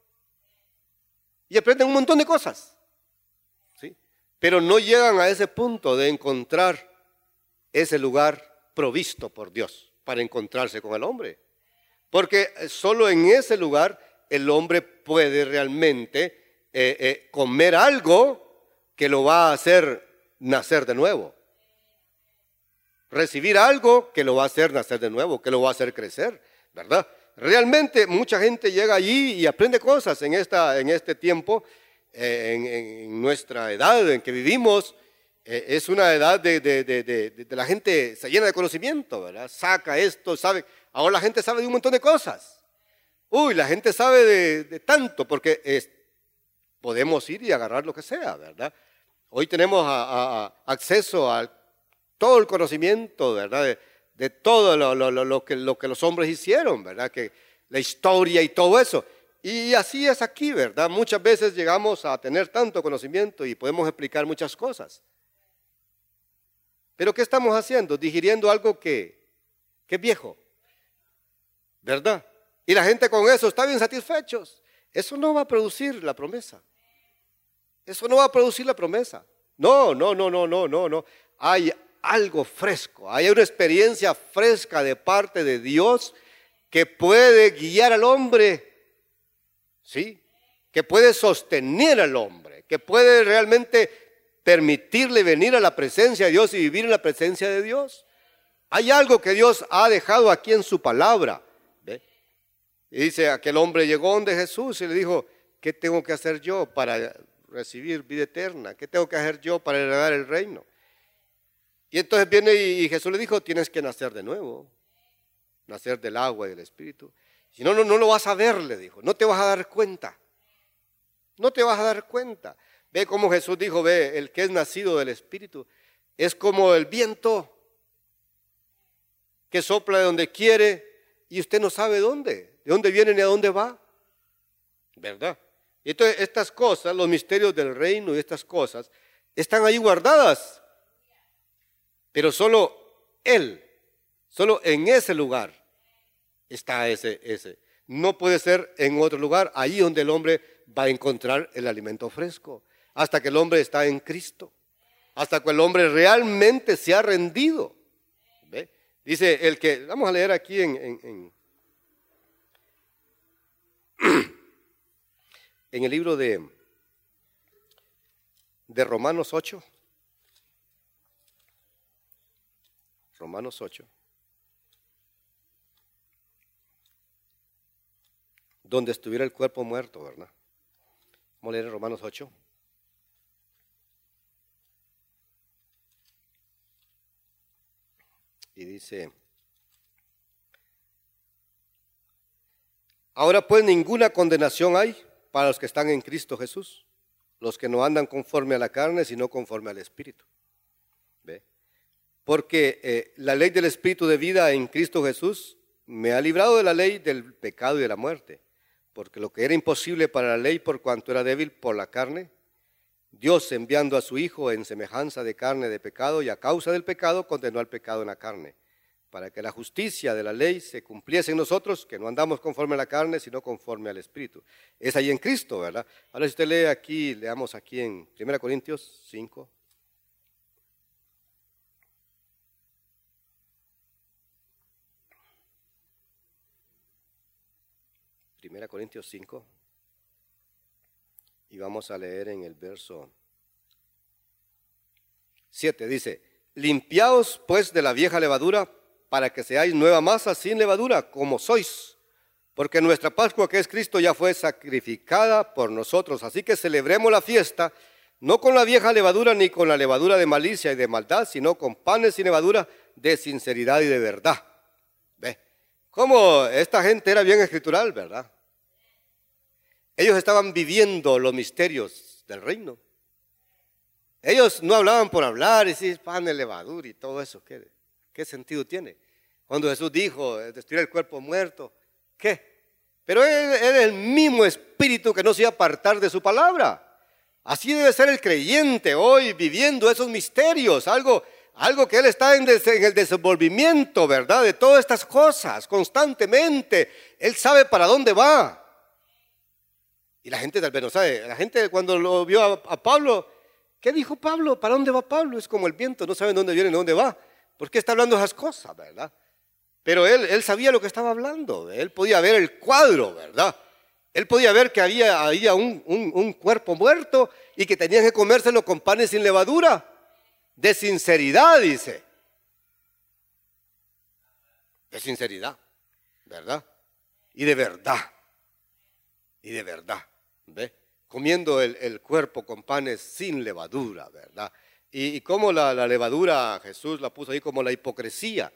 y aprenden un montón de cosas, ¿sí? Pero no llegan a ese punto de encontrar ese lugar provisto por Dios para encontrarse con el hombre, porque solo en ese lugar el hombre puede realmente comer algo que lo va a hacer nacer de nuevo. Recibir algo que lo va a hacer nacer de nuevo, que lo va a hacer crecer, ¿verdad? Realmente mucha gente llega allí y aprende cosas en este tiempo, en nuestra edad en que vivimos. Es una edad de la gente se llena de conocimiento, ¿verdad? Saca esto, sabe. Ahora la gente sabe de un montón de cosas. La gente sabe de tanto, porque podemos ir y agarrar lo que sea, ¿verdad? Hoy tenemos acceso a todo el conocimiento, ¿verdad? De todo lo que los hombres hicieron, ¿verdad? Que la historia y todo eso. Y así es aquí, ¿verdad? Muchas veces llegamos a tener tanto conocimiento y podemos explicar muchas cosas. Pero ¿qué estamos haciendo? Digiriendo algo que es viejo, ¿verdad? Y la gente con eso está bien satisfechos. Eso no va a producir la promesa. Eso no va a producir la promesa. No. Hay algo fresco, hay una experiencia fresca de parte de Dios que puede guiar al hombre, ¿sí? Que puede sostener al hombre, que puede realmente permitirle venir a la presencia de Dios y vivir en la presencia de Dios. Hay algo que Dios ha dejado aquí en su palabra. ¿Ve? Y dice, aquel hombre llegó donde Jesús y le dijo, ¿qué tengo que hacer yo para recibir vida eterna? ¿Qué tengo que hacer yo para heredar el reino? Y entonces viene y Jesús le dijo, tienes que nacer de nuevo. nacer del agua y del Espíritu. Si no, no lo vas a ver, le dijo, no te vas a dar cuenta. No te vas a dar cuenta. Ve cómo Jesús dijo, ve, el que es nacido del Espíritu es como el viento que sopla de donde quiere y usted no sabe de dónde viene ni a dónde va. ¿Verdad? Y entonces estas cosas, los misterios del reino y estas cosas, están ahí guardadas. Pero solo Él, solo en ese lugar está ese. No puede ser en otro lugar, ahí donde el hombre va a encontrar el alimento fresco. Hasta que el hombre está en Cristo. Hasta que el hombre realmente se ha rendido. ¿Ve? Dice el que, vamos a leer aquí en el libro de Romanos 8. Romanos 8. Donde estuviera el cuerpo muerto, ¿verdad? Vamos a leer Romanos 8. Y dice, ahora pues ninguna condenación hay para los que están en Cristo Jesús, los que no andan conforme a la carne, sino conforme al Espíritu. ¿Ve? Porque la ley del Espíritu de vida en Cristo Jesús me ha librado de la ley del pecado y de la muerte. Porque lo que era imposible para la ley por cuanto era débil por la carne, Dios enviando a su Hijo en semejanza de carne de pecado y a causa del pecado condenó al pecado en la carne, para que la justicia de la ley se cumpliese en nosotros, que no andamos conforme a la carne, sino conforme al Espíritu. Es ahí en Cristo, ¿verdad? Ahora si usted lee aquí, leamos aquí en 1 Corintios 5. 1 Corintios 5, y vamos a leer en el verso 7, dice, limpiaos pues de la vieja levadura, para que seáis nueva masa sin levadura, como sois, porque nuestra Pascua, que es Cristo, ya fue sacrificada por nosotros, así que celebremos la fiesta, no con la vieja levadura, ni con la levadura de malicia y de maldad, sino con panes sin levadura de sinceridad y de verdad. ¿Ve? Cómo esta gente era bien escritural, ¿verdad? Ellos estaban viviendo los misterios del reino. Ellos no hablaban por hablar, y si pan de levadura y todo eso, ¿qué sentido tiene? Cuando Jesús dijo, destruir el cuerpo muerto, ¿qué? Pero él era el mismo espíritu que no se iba a apartar de su palabra. Así debe ser el creyente hoy, viviendo esos misterios, algo que él está en el desenvolvimiento, ¿verdad? De todas estas cosas, constantemente. Él sabe para dónde va. Y la gente tal vez no sabe. La gente cuando lo vio a Pablo, ¿qué dijo Pablo? ¿Para dónde va Pablo? Es como el viento, no saben dónde viene ni dónde va. ¿Por qué está hablando esas cosas, verdad? Pero él sabía lo que estaba hablando. Él podía ver el cuadro, ¿verdad? Él podía ver que había un cuerpo muerto y que tenían que comérselo con panes sin levadura. De sinceridad, dice. De sinceridad, ¿verdad? Y de verdad. Y de verdad. ¿Ve? Comiendo el cuerpo con panes sin levadura, ¿verdad? Y como la levadura, Jesús la puso ahí como la hipocresía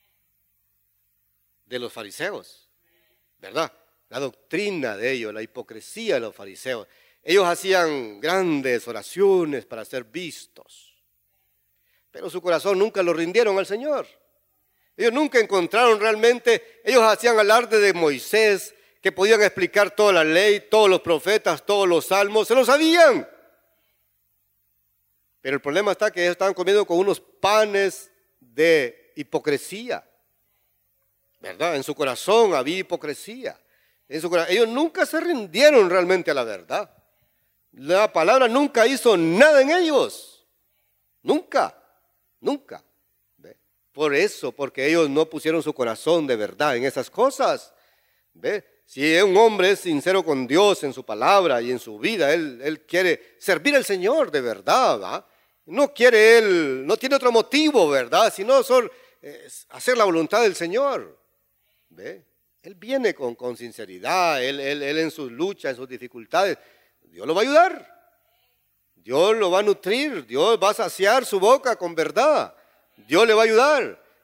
de los fariseos, ¿verdad? La doctrina de ellos, la hipocresía de los fariseos. Ellos hacían grandes oraciones para ser vistos, pero su corazón nunca lo rindieron al Señor. Ellos nunca encontraron realmente, ellos hacían alarde de Moisés, que podían explicar toda la ley, todos los profetas, todos los salmos, se lo sabían. Pero el problema está que ellos estaban comiendo con unos panes de hipocresía, ¿verdad? En su corazón había hipocresía. Ellos nunca se rindieron realmente a la verdad. La palabra nunca hizo nada en ellos. Nunca. ¿Ve? Por eso, porque ellos no pusieron su corazón de verdad en esas cosas. ¿Ve? Si un hombre es sincero con Dios en su palabra y en su vida, él quiere servir al Señor de verdad, ¿va? No quiere él, no tiene otro motivo, ¿verdad? Sino solo hacer la voluntad del Señor. ¿Ve? Él viene con sinceridad, él en sus luchas, en sus dificultades. Dios lo va a ayudar. Dios lo va a nutrir. Dios va a saciar su boca con verdad. Dios le va a ayudar.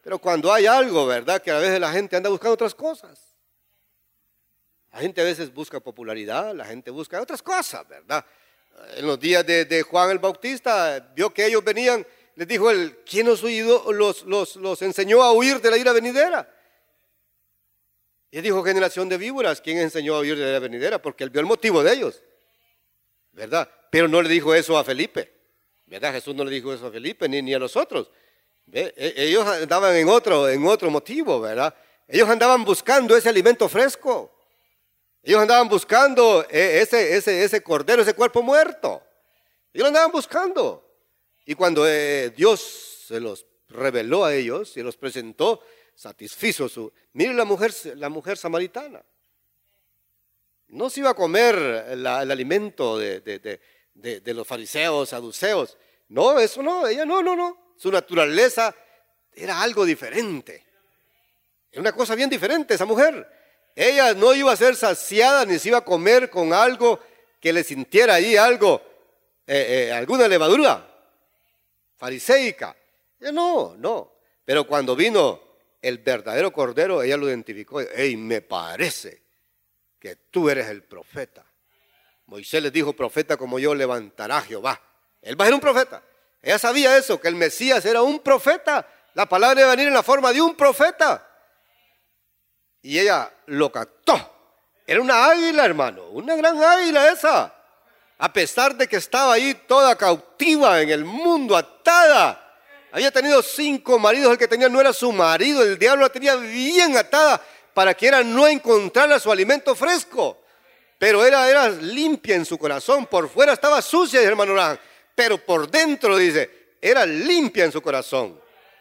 Pero cuando hay algo, ¿verdad? Que a veces la gente anda buscando otras cosas. La gente a veces busca popularidad, la gente busca otras cosas, ¿verdad? En los días de Juan el Bautista, vio que ellos venían, les dijo él, ¿quién los enseñó a huir de la ira venidera? Y él dijo, generación de víboras, ¿quién enseñó a huir de la ira venidera? Porque él vio el motivo de ellos, ¿verdad? Pero no le dijo eso a Felipe, ¿verdad? Jesús no le dijo eso a Felipe ni a los otros. Ellos andaban en otro motivo, ¿verdad? Ellos andaban buscando ese alimento fresco. Ellos andaban buscando ese cordero, ese cuerpo muerto. Ellos lo andaban buscando. Y cuando Dios se los reveló a ellos y los presentó, satisfizo su... Mire la mujer samaritana. No se iba a comer el alimento de los fariseos, saduceos. No, eso no, ella no. Su naturaleza era algo diferente. Era una cosa bien diferente esa mujer. Ella no iba a ser saciada ni se iba a comer con algo que le sintiera ahí algo, alguna levadura fariseica. No. Pero cuando vino el verdadero cordero, ella lo identificó. ¡Ey, me parece que tú eres el profeta! Moisés les dijo, profeta como yo levantará Jehová. Él va a ser un profeta. Ella sabía eso, que el Mesías era un profeta. La palabra iba a venir en la forma de un profeta. Y ella lo captó. Era una águila, hermano, una gran águila esa. A pesar de que estaba ahí toda cautiva en el mundo, atada. Había tenido 5 maridos, el que tenía no era su marido, el diablo la tenía bien atada para que no encontrara su alimento fresco. Pero era limpia en su corazón, por fuera estaba sucia, hermano Abraham, pero por dentro, dice, era limpia en su corazón.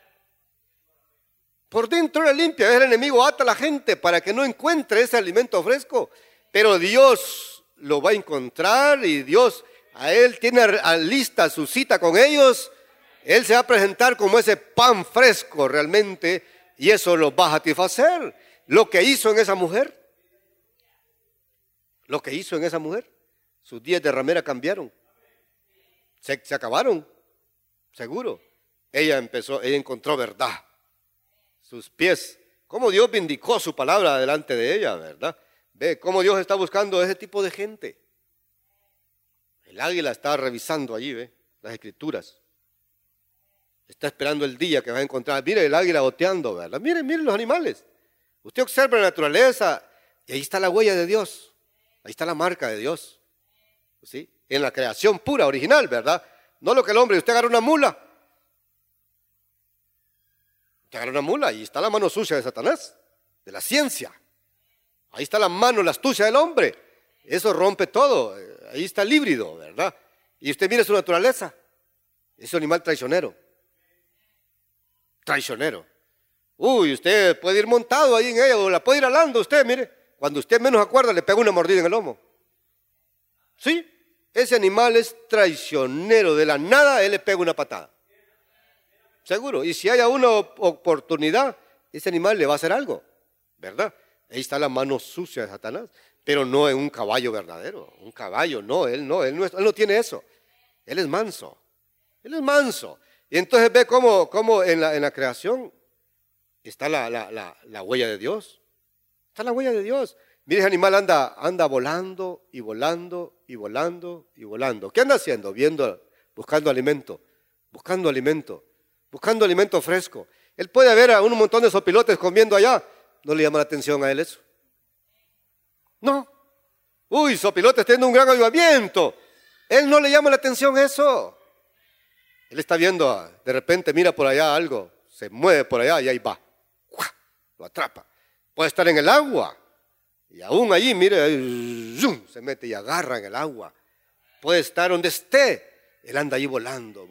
Por dentro era limpia. El enemigo ata a la gente para que no encuentre ese alimento fresco. Pero Dios lo va a encontrar y Dios a él tiene lista su cita con ellos. Él se va a presentar como ese pan fresco realmente y eso los va a satisfacer. Lo que hizo en esa mujer, sus días de ramera cambiaron. Se acabaron, seguro. Ella encontró verdad. Sus pies, cómo Dios vindicó su palabra delante de ella, ¿verdad? Ve cómo Dios está buscando a ese tipo de gente. El águila está revisando allí, ve, las escrituras. Está esperando el día que va a encontrar. Mire el águila boteando, ¿verdad? Miren los animales. Usted observa la naturaleza y ahí está la huella de Dios. Ahí está la marca de Dios. ¿Sí? En la creación pura, original, ¿verdad? No lo que el hombre, usted agarra una mula. Usted agarra una mula y está la mano sucia de Satanás, de la ciencia. Ahí está la astucia del hombre. Eso rompe todo. Ahí está el híbrido, ¿verdad? Y usted mire su naturaleza. Es un animal traicionero. Traicionero. Uy, usted puede ir montado ahí en ella o la puede ir alando usted, mire. Cuando usted menos acuerda le pega una mordida en el lomo. ¿Sí? Ese animal es traicionero. De la nada él le pega una patada. Seguro. Y si haya una oportunidad, ese animal le va a hacer algo. ¿Verdad? Ahí está la mano sucia de Satanás. Pero no en un caballo verdadero. Un caballo, él no tiene eso. Él es manso. Él es manso. Y entonces ve cómo en la creación está la huella de Dios. Está la huella de Dios. Mire, ese animal anda volando y volando y volando y volando. ¿Qué anda haciendo? Buscando alimento fresco. Él puede ver a un montón de sopilotes comiendo allá. ¿No le llama la atención a él eso? No. Uy, sopilotes teniendo un gran avivamiento. Él no le llama la atención eso. Él está viendo, de repente mira por allá algo, se mueve por allá y ahí va. Lo atrapa. Puede estar en el agua. Y aún allí, mire, se mete y agarra en el agua. Puede estar donde esté. Él anda allí volando.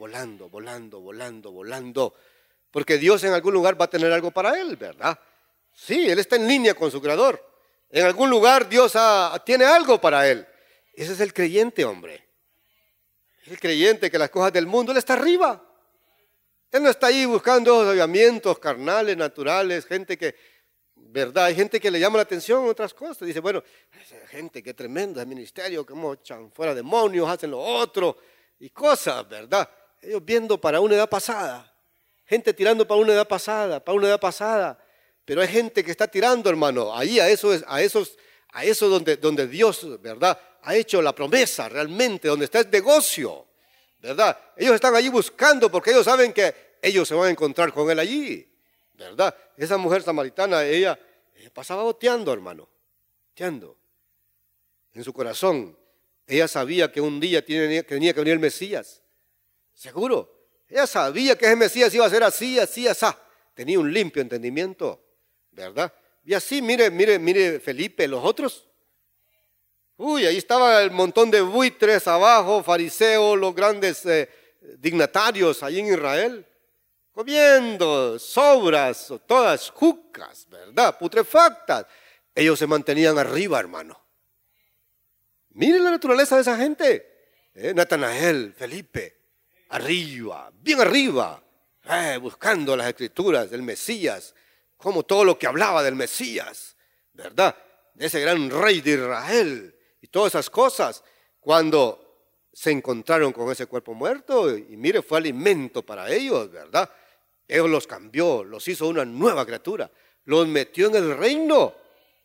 Porque Dios en algún lugar va a tener algo para él, ¿verdad? Sí, él está en línea con su Creador. En algún lugar Dios tiene algo para él. Ese es el creyente, hombre. El creyente que las cosas del mundo, él está arriba. Él no está ahí buscando esos avivamientos carnales, naturales, gente que, ¿verdad? Hay gente que le llama la atención a otras cosas. Dice, bueno, esa gente que tremenda, el ministerio, como echan fuera demonios, hacen lo otro y cosas, ¿verdad? Ellos viendo para una edad pasada. Gente tirando para una edad pasada. Pero hay gente que está tirando, hermano, ahí a eso donde Dios, ¿verdad?, ha hecho la promesa realmente, donde está el negocio, ¿verdad? Ellos están allí buscando porque ellos saben que ellos se van a encontrar con Él allí, ¿verdad? Esa mujer samaritana, ella pasaba oteando, hermano, oteando. En su corazón, ella sabía que un día tenía que venir el Mesías, seguro. Ella sabía que ese Mesías iba a ser así, así, así. Tenía un limpio entendimiento, ¿verdad? Y así, mire Felipe, los otros. Uy, ahí estaba el montón de buitres abajo, fariseos, los grandes dignatarios allí en Israel, comiendo sobras, todas jucas, ¿verdad? Putrefactas. Ellos se mantenían arriba, hermano. Miren la naturaleza de esa gente. Natanael, Felipe, arriba, bien arriba, buscando las escrituras del Mesías, como todo lo que hablaba del Mesías, ¿verdad? De ese gran rey de Israel y todas esas cosas. Cuando se encontraron con ese cuerpo muerto, y mire, fue alimento para ellos, ¿verdad? Él los cambió, los hizo una nueva criatura, los metió en el reino,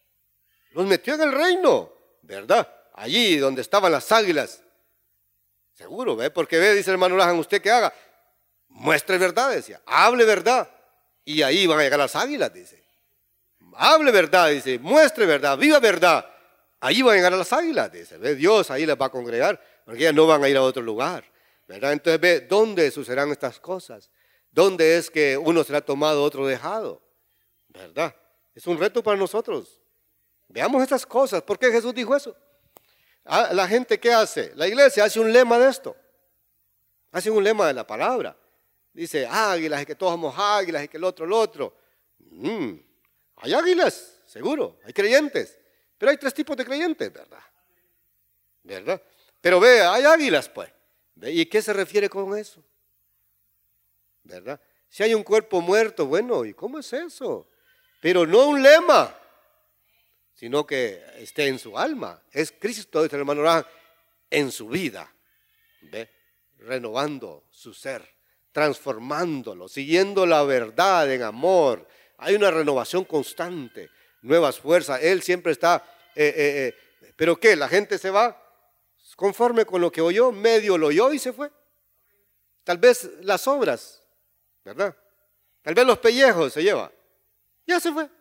¿verdad? Allí donde estaban las águilas. Seguro, ¿ve? Porque ve, dice el hermano Graham, ¿usted qué haga? Muestre verdad, decía, hable verdad. Y ahí van a llegar las águilas, dice. Hable verdad, dice, muestre verdad, viva verdad. Ahí van a llegar las águilas, dice. ¿Ve? Dios ahí las va a congregar, porque ellas no van a ir a otro lugar, ¿verdad? Entonces ve, ¿dónde sucederán estas cosas? ¿Dónde es que uno será tomado, otro dejado? ¿Verdad? Es un reto para nosotros. Veamos estas cosas. ¿Por qué Jesús dijo eso? La gente, ¿qué hace? La iglesia hace un lema de esto. Hace un lema de la palabra. Dice águilas y que todos somos águilas y que el otro. Hay águilas, seguro. Hay creyentes. Pero hay tres tipos de creyentes, ¿verdad? Pero ve, hay águilas, pues. ¿Y qué se refiere con eso? ¿Verdad? Si hay un cuerpo muerto, bueno, ¿y cómo es eso? Pero no un lema, sino que esté en su alma. Es Cristo, dice el hermano Graham, en su vida, ¿ve? Renovando su ser, transformándolo, siguiendo la verdad en amor. Hay una renovación constante, nuevas fuerzas. Él siempre está, ¿pero qué? La gente se va conforme con lo que oyó, medio lo oyó y se fue. Tal vez las obras, ¿verdad? Tal vez los pellejos se lleva, ya se fue.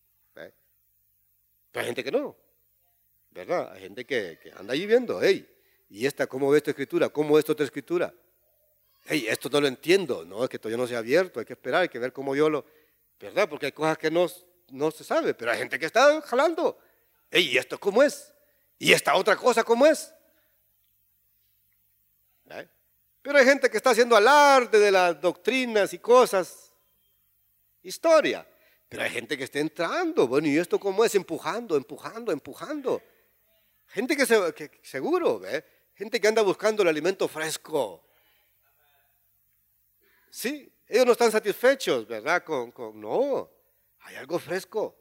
Pero hay gente que no, ¿verdad? Hay gente que anda allí viendo, hey, ¿y esta cómo ve esta escritura? ¿Cómo es esta escritura? Hey, esto no lo entiendo, no, es que todavía no se ha abierto, hay que esperar, hay que ver cómo yo lo, ¿verdad? Porque hay cosas que no se sabe, pero hay gente que está jalando. Hey, ¿y esto cómo es? ¿Y esta otra cosa cómo es? Pero hay gente que está haciendo alarde de las doctrinas y cosas, historia. Pero hay gente que está entrando, bueno, ¿y esto cómo es? Empujando. Gente que seguro, ¿ve? Gente que anda buscando el alimento fresco. Sí, ellos no están satisfechos, ¿verdad? No, hay algo fresco,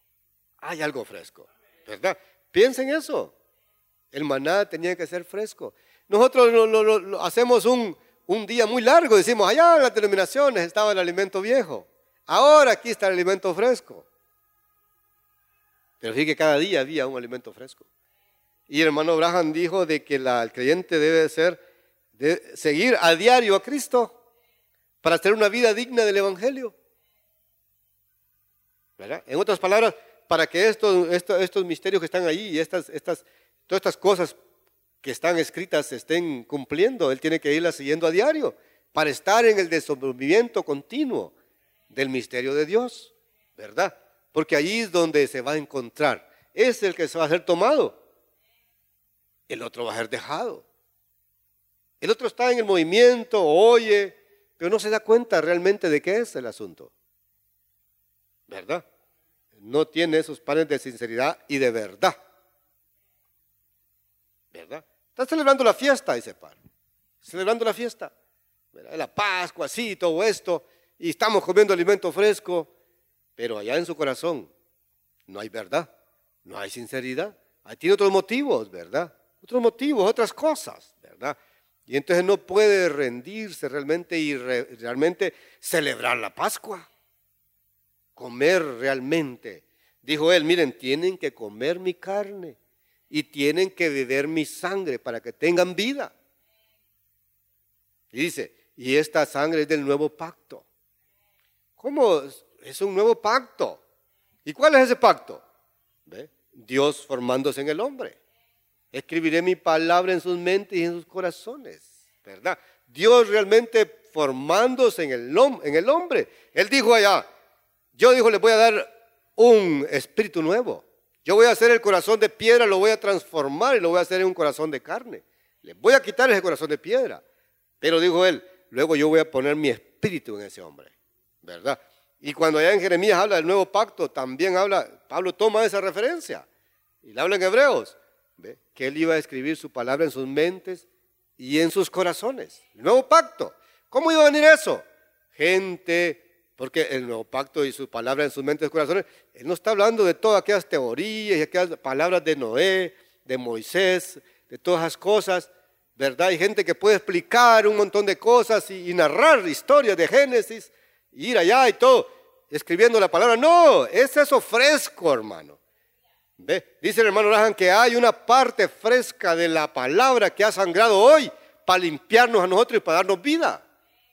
¿verdad? Piensen eso. El maná tenía que ser fresco. Nosotros lo hacemos un día muy largo, decimos, allá en las denominaciones estaba el alimento viejo. Ahora aquí está el alimento fresco. Pero sí que cada día había un alimento fresco. Y el hermano Graham dijo de que el creyente debe seguir a diario a Cristo para tener una vida digna del Evangelio. ¿Verdad? En otras palabras, para que estos misterios que están ahí y todas estas cosas que están escritas se estén cumpliendo, él tiene que irlas siguiendo a diario para estar en el desenvolvimiento continuo del misterio de Dios, ¿verdad? Porque ahí es donde se va a encontrar. Es el que se va a ser tomado. El otro va a ser dejado. El otro está en el movimiento, oye, pero no se da cuenta realmente de qué es el asunto, ¿verdad? No tiene esos planes de sinceridad y de verdad, ¿verdad? Está celebrando la fiesta, dice Pablo. Celebrando la fiesta, ¿verdad? La Pascua, así, todo esto. Y estamos comiendo alimento fresco, pero allá en su corazón no hay verdad, no hay sinceridad. Ahí tiene otros motivos, ¿verdad? Otros motivos, otras cosas, ¿verdad? Y entonces no puede rendirse realmente y realmente celebrar la Pascua. Comer realmente. Dijo él, miren, tienen que comer mi carne y tienen que beber mi sangre para que tengan vida. Y dice, y esta sangre es del nuevo pacto. ¿Cómo es un nuevo pacto? ¿Y cuál es ese pacto? ¿Ve? Dios formándose en el hombre. Escribiré mi palabra en sus mentes y en sus corazones, ¿verdad? Dios realmente formándose en el hombre. Él dijo allá, les voy a dar un espíritu nuevo. Yo voy a hacer el corazón de piedra, lo voy a transformar y lo voy a hacer en un corazón de carne. Les voy a quitar ese corazón de piedra. Pero dijo él, luego yo voy a poner mi espíritu en ese hombre, ¿verdad? Y cuando allá en Jeremías habla del nuevo pacto, también Pablo toma esa referencia y le habla en Hebreos, ¿ve? Que él iba a escribir su palabra en sus mentes y en sus corazones. El nuevo pacto. ¿Cómo iba a venir eso? Gente, porque el nuevo pacto y su palabra en sus mentes y corazones, él no está hablando de todas aquellas teorías y aquellas palabras de Noé, de Moisés, de todas esas cosas, ¿verdad? Hay gente que puede explicar un montón de cosas y narrar historias de Génesis, y ir allá y todo, escribiendo la palabra. No, es eso fresco, hermano. ¿Ve? Dice el hermano Graham que hay una parte fresca de la palabra que ha sangrado hoy para limpiarnos a nosotros y para darnos vida.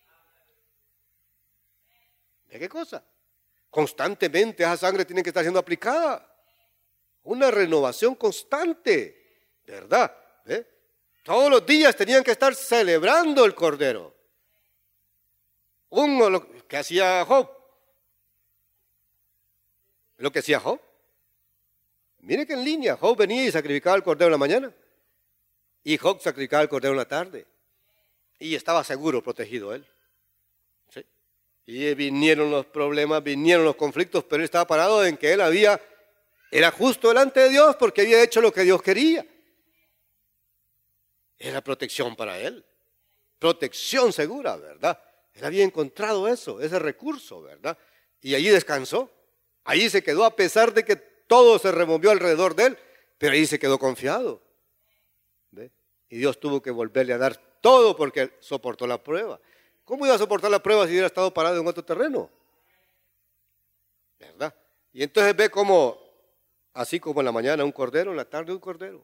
¿De qué cosa? Constantemente esa sangre tiene que estar siendo aplicada. Una renovación constante, ¿verdad? ¿Ve? Todos los días tenían que estar celebrando el Cordero. Lo que hacía Job. Lo que hacía Job. Mire que en línea, Job venía y sacrificaba el cordero en la mañana. Y Job sacrificaba el cordero en la tarde. Y estaba seguro, protegido él. ¿Sí? Y vinieron los problemas, vinieron los conflictos, pero él estaba parado en que era justo delante de Dios porque había hecho lo que Dios quería. Era protección para él. Protección segura, ¿verdad? Él había encontrado ese recurso, ¿verdad? Y allí descansó. Allí se quedó a pesar de que todo se removió alrededor de él, pero ahí se quedó confiado. ¿Ve? Y Dios tuvo que volverle a dar todo porque él soportó la prueba. ¿Cómo iba a soportar la prueba si hubiera estado parado en otro terreno? ¿Verdad? Y entonces ve cómo, así como en la mañana un cordero, en la tarde un cordero.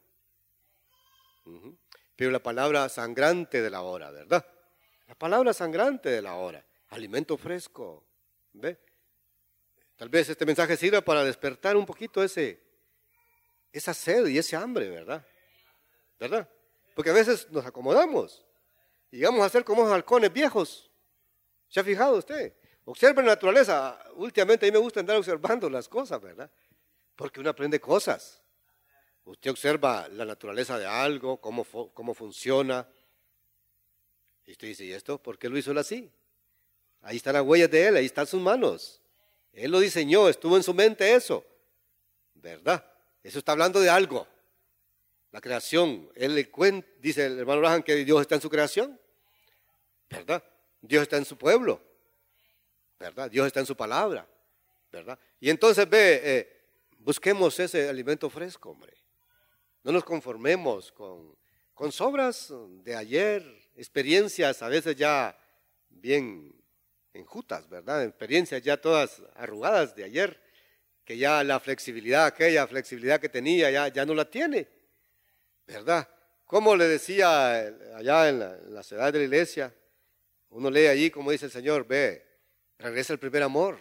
Pero la palabra sangrante de la hora, ¿verdad? La palabra sangrante de la hora, alimento fresco. ¿Ve? Tal vez este mensaje sirva para despertar un poquito esa sed y ese hambre, ¿verdad? ¿Verdad? Porque a veces nos acomodamos y vamos a ser como esos halcones viejos. ¿Se ha fijado usted? Observe la naturaleza. Últimamente a mí me gusta andar observando las cosas, ¿verdad? Porque uno aprende cosas. Usted observa la naturaleza de algo, cómo funciona. Y usted dice, ¿y esto? ¿Por qué lo hizo él así? Ahí están las huellas de él, ahí están sus manos. Él lo diseñó, estuvo en su mente eso. ¿Verdad? Eso está hablando de algo. La creación. Dice el hermano Graham que Dios está en su creación. ¿Verdad? Dios está en su pueblo. ¿Verdad? Dios está en su palabra. ¿Verdad? Y entonces busquemos ese alimento fresco, hombre. No nos conformemos con sobras de ayer, experiencias a veces ya bien enjutas, ¿verdad? Experiencias ya todas arrugadas de ayer, que ya aquella flexibilidad que tenía, ya no la tiene, ¿verdad? Como le decía allá en la ciudad de la iglesia, uno lee allí como dice el Señor, regresa el primer amor,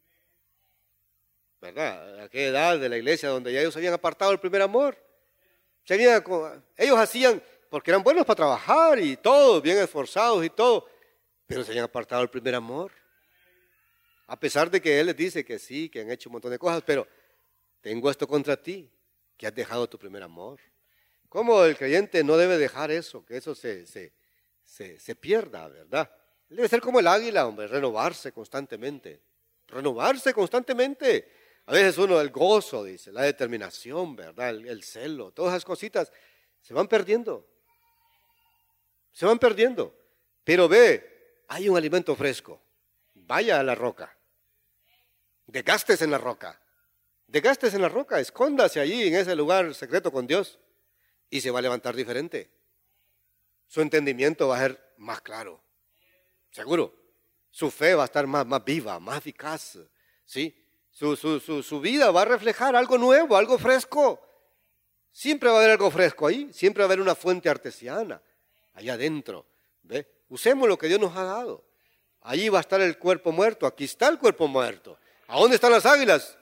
¿verdad? A aquella edad de la iglesia donde ya ellos habían apartado el primer amor. Ellos hacían, porque eran buenos para trabajar y todo, bien esforzados y todo, pero se habían apartado el primer amor. A pesar de que Él les dice que sí, que han hecho un montón de cosas, pero tengo esto contra ti, que has dejado tu primer amor. ¿Cómo el creyente no debe dejar eso? Que eso se pierda, ¿verdad? Él debe ser como el águila, hombre, renovarse constantemente. Renovarse constantemente. A veces el gozo, dice, la determinación, ¿verdad? El celo, todas esas cositas se van perdiendo. Se van perdiendo. Pero hay un alimento fresco. Vaya a la roca. Desgástese en la roca. Desgástese en la roca. Escóndase allí en ese lugar secreto con Dios. Y se va a levantar diferente. Su entendimiento va a ser más claro, seguro. Su fe va a estar más viva, más eficaz, ¿sí? Su vida va a reflejar algo nuevo, algo fresco. Siempre va a haber algo fresco ahí, siempre va a haber una fuente artesiana allá adentro. ¿Ve? Usemos lo que Dios nos ha dado. Allí va a estar el cuerpo muerto, aquí está el cuerpo muerto. ¿A dónde están las águilas?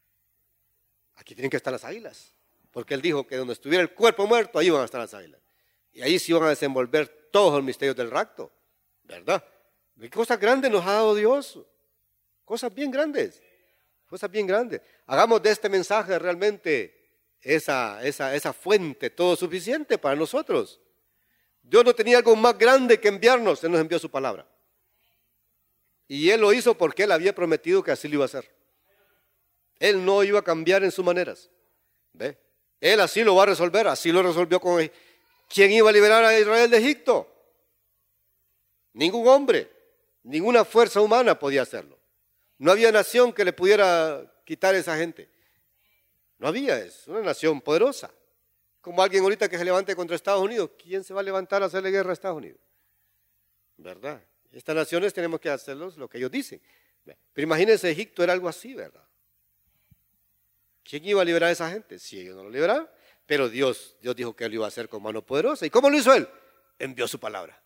Aquí tienen que estar las águilas, porque Él dijo que donde estuviera el cuerpo muerto, ahí van a estar las águilas. Y ahí sí van a desenvolver todos los misterios del rapto, ¿verdad? ¿Qué cosas grandes nos ha dado Dios? Cosas bien grandes, cosas bien grandes. Hagamos de este mensaje realmente esa fuente todo suficiente para nosotros. Dios no tenía algo más grande que enviarnos, Él nos envió su palabra. Y Él lo hizo porque Él había prometido que así lo iba a hacer. Él no iba a cambiar en sus maneras. ¿Ve? Él así lo va a resolver, así lo resolvió con él. ¿Quién iba a liberar a Israel de Egipto? Ningún hombre, ninguna fuerza humana podía hacerlo. No había nación que le pudiera quitar a esa gente. No había, es una nación poderosa. Como alguien ahorita que se levante contra Estados Unidos, ¿quién se va a levantar a hacerle guerra a Estados Unidos? ¿Verdad? Estas naciones tenemos que hacerlos lo que ellos dicen. Pero imagínense, Egipto era algo así, ¿verdad? ¿Quién iba a liberar a esa gente? Si ellos no lo liberaron. Pero Dios dijo que Él lo iba a hacer con mano poderosa. ¿Y cómo lo hizo Él? Envió su palabra.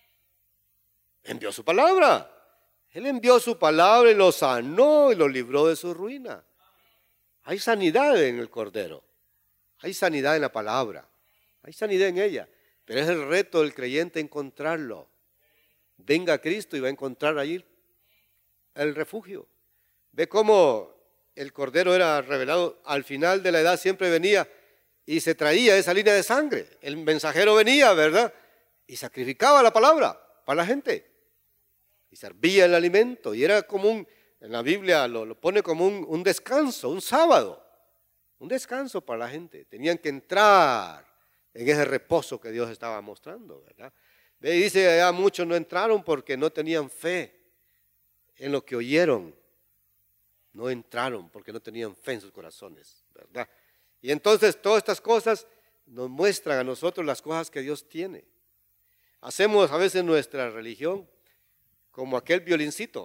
Envió su palabra. Él envió su palabra y lo sanó y lo libró de su ruina. Hay sanidad en el Cordero. Hay sanidad en la palabra. Hay sanidad en ella. Pero es el reto del creyente encontrarlo. Venga a Cristo y va a encontrar allí el refugio. Ve cómo el Cordero era revelado. Al final de la edad siempre venía y se traía esa línea de sangre. El mensajero venía, ¿verdad? Y sacrificaba la palabra para la gente. Y servía el alimento. Y era como en la Biblia lo pone como un descanso, un sábado. Un descanso para la gente. Tenían que entrar en ese reposo que Dios estaba mostrando, ¿verdad? Y dice, ya muchos no entraron porque no tenían fe en lo que oyeron. No entraron porque no tenían fe en sus corazones, ¿verdad? Y entonces todas estas cosas nos muestran a nosotros las cosas que Dios tiene. Hacemos a veces nuestra religión como aquel violincito,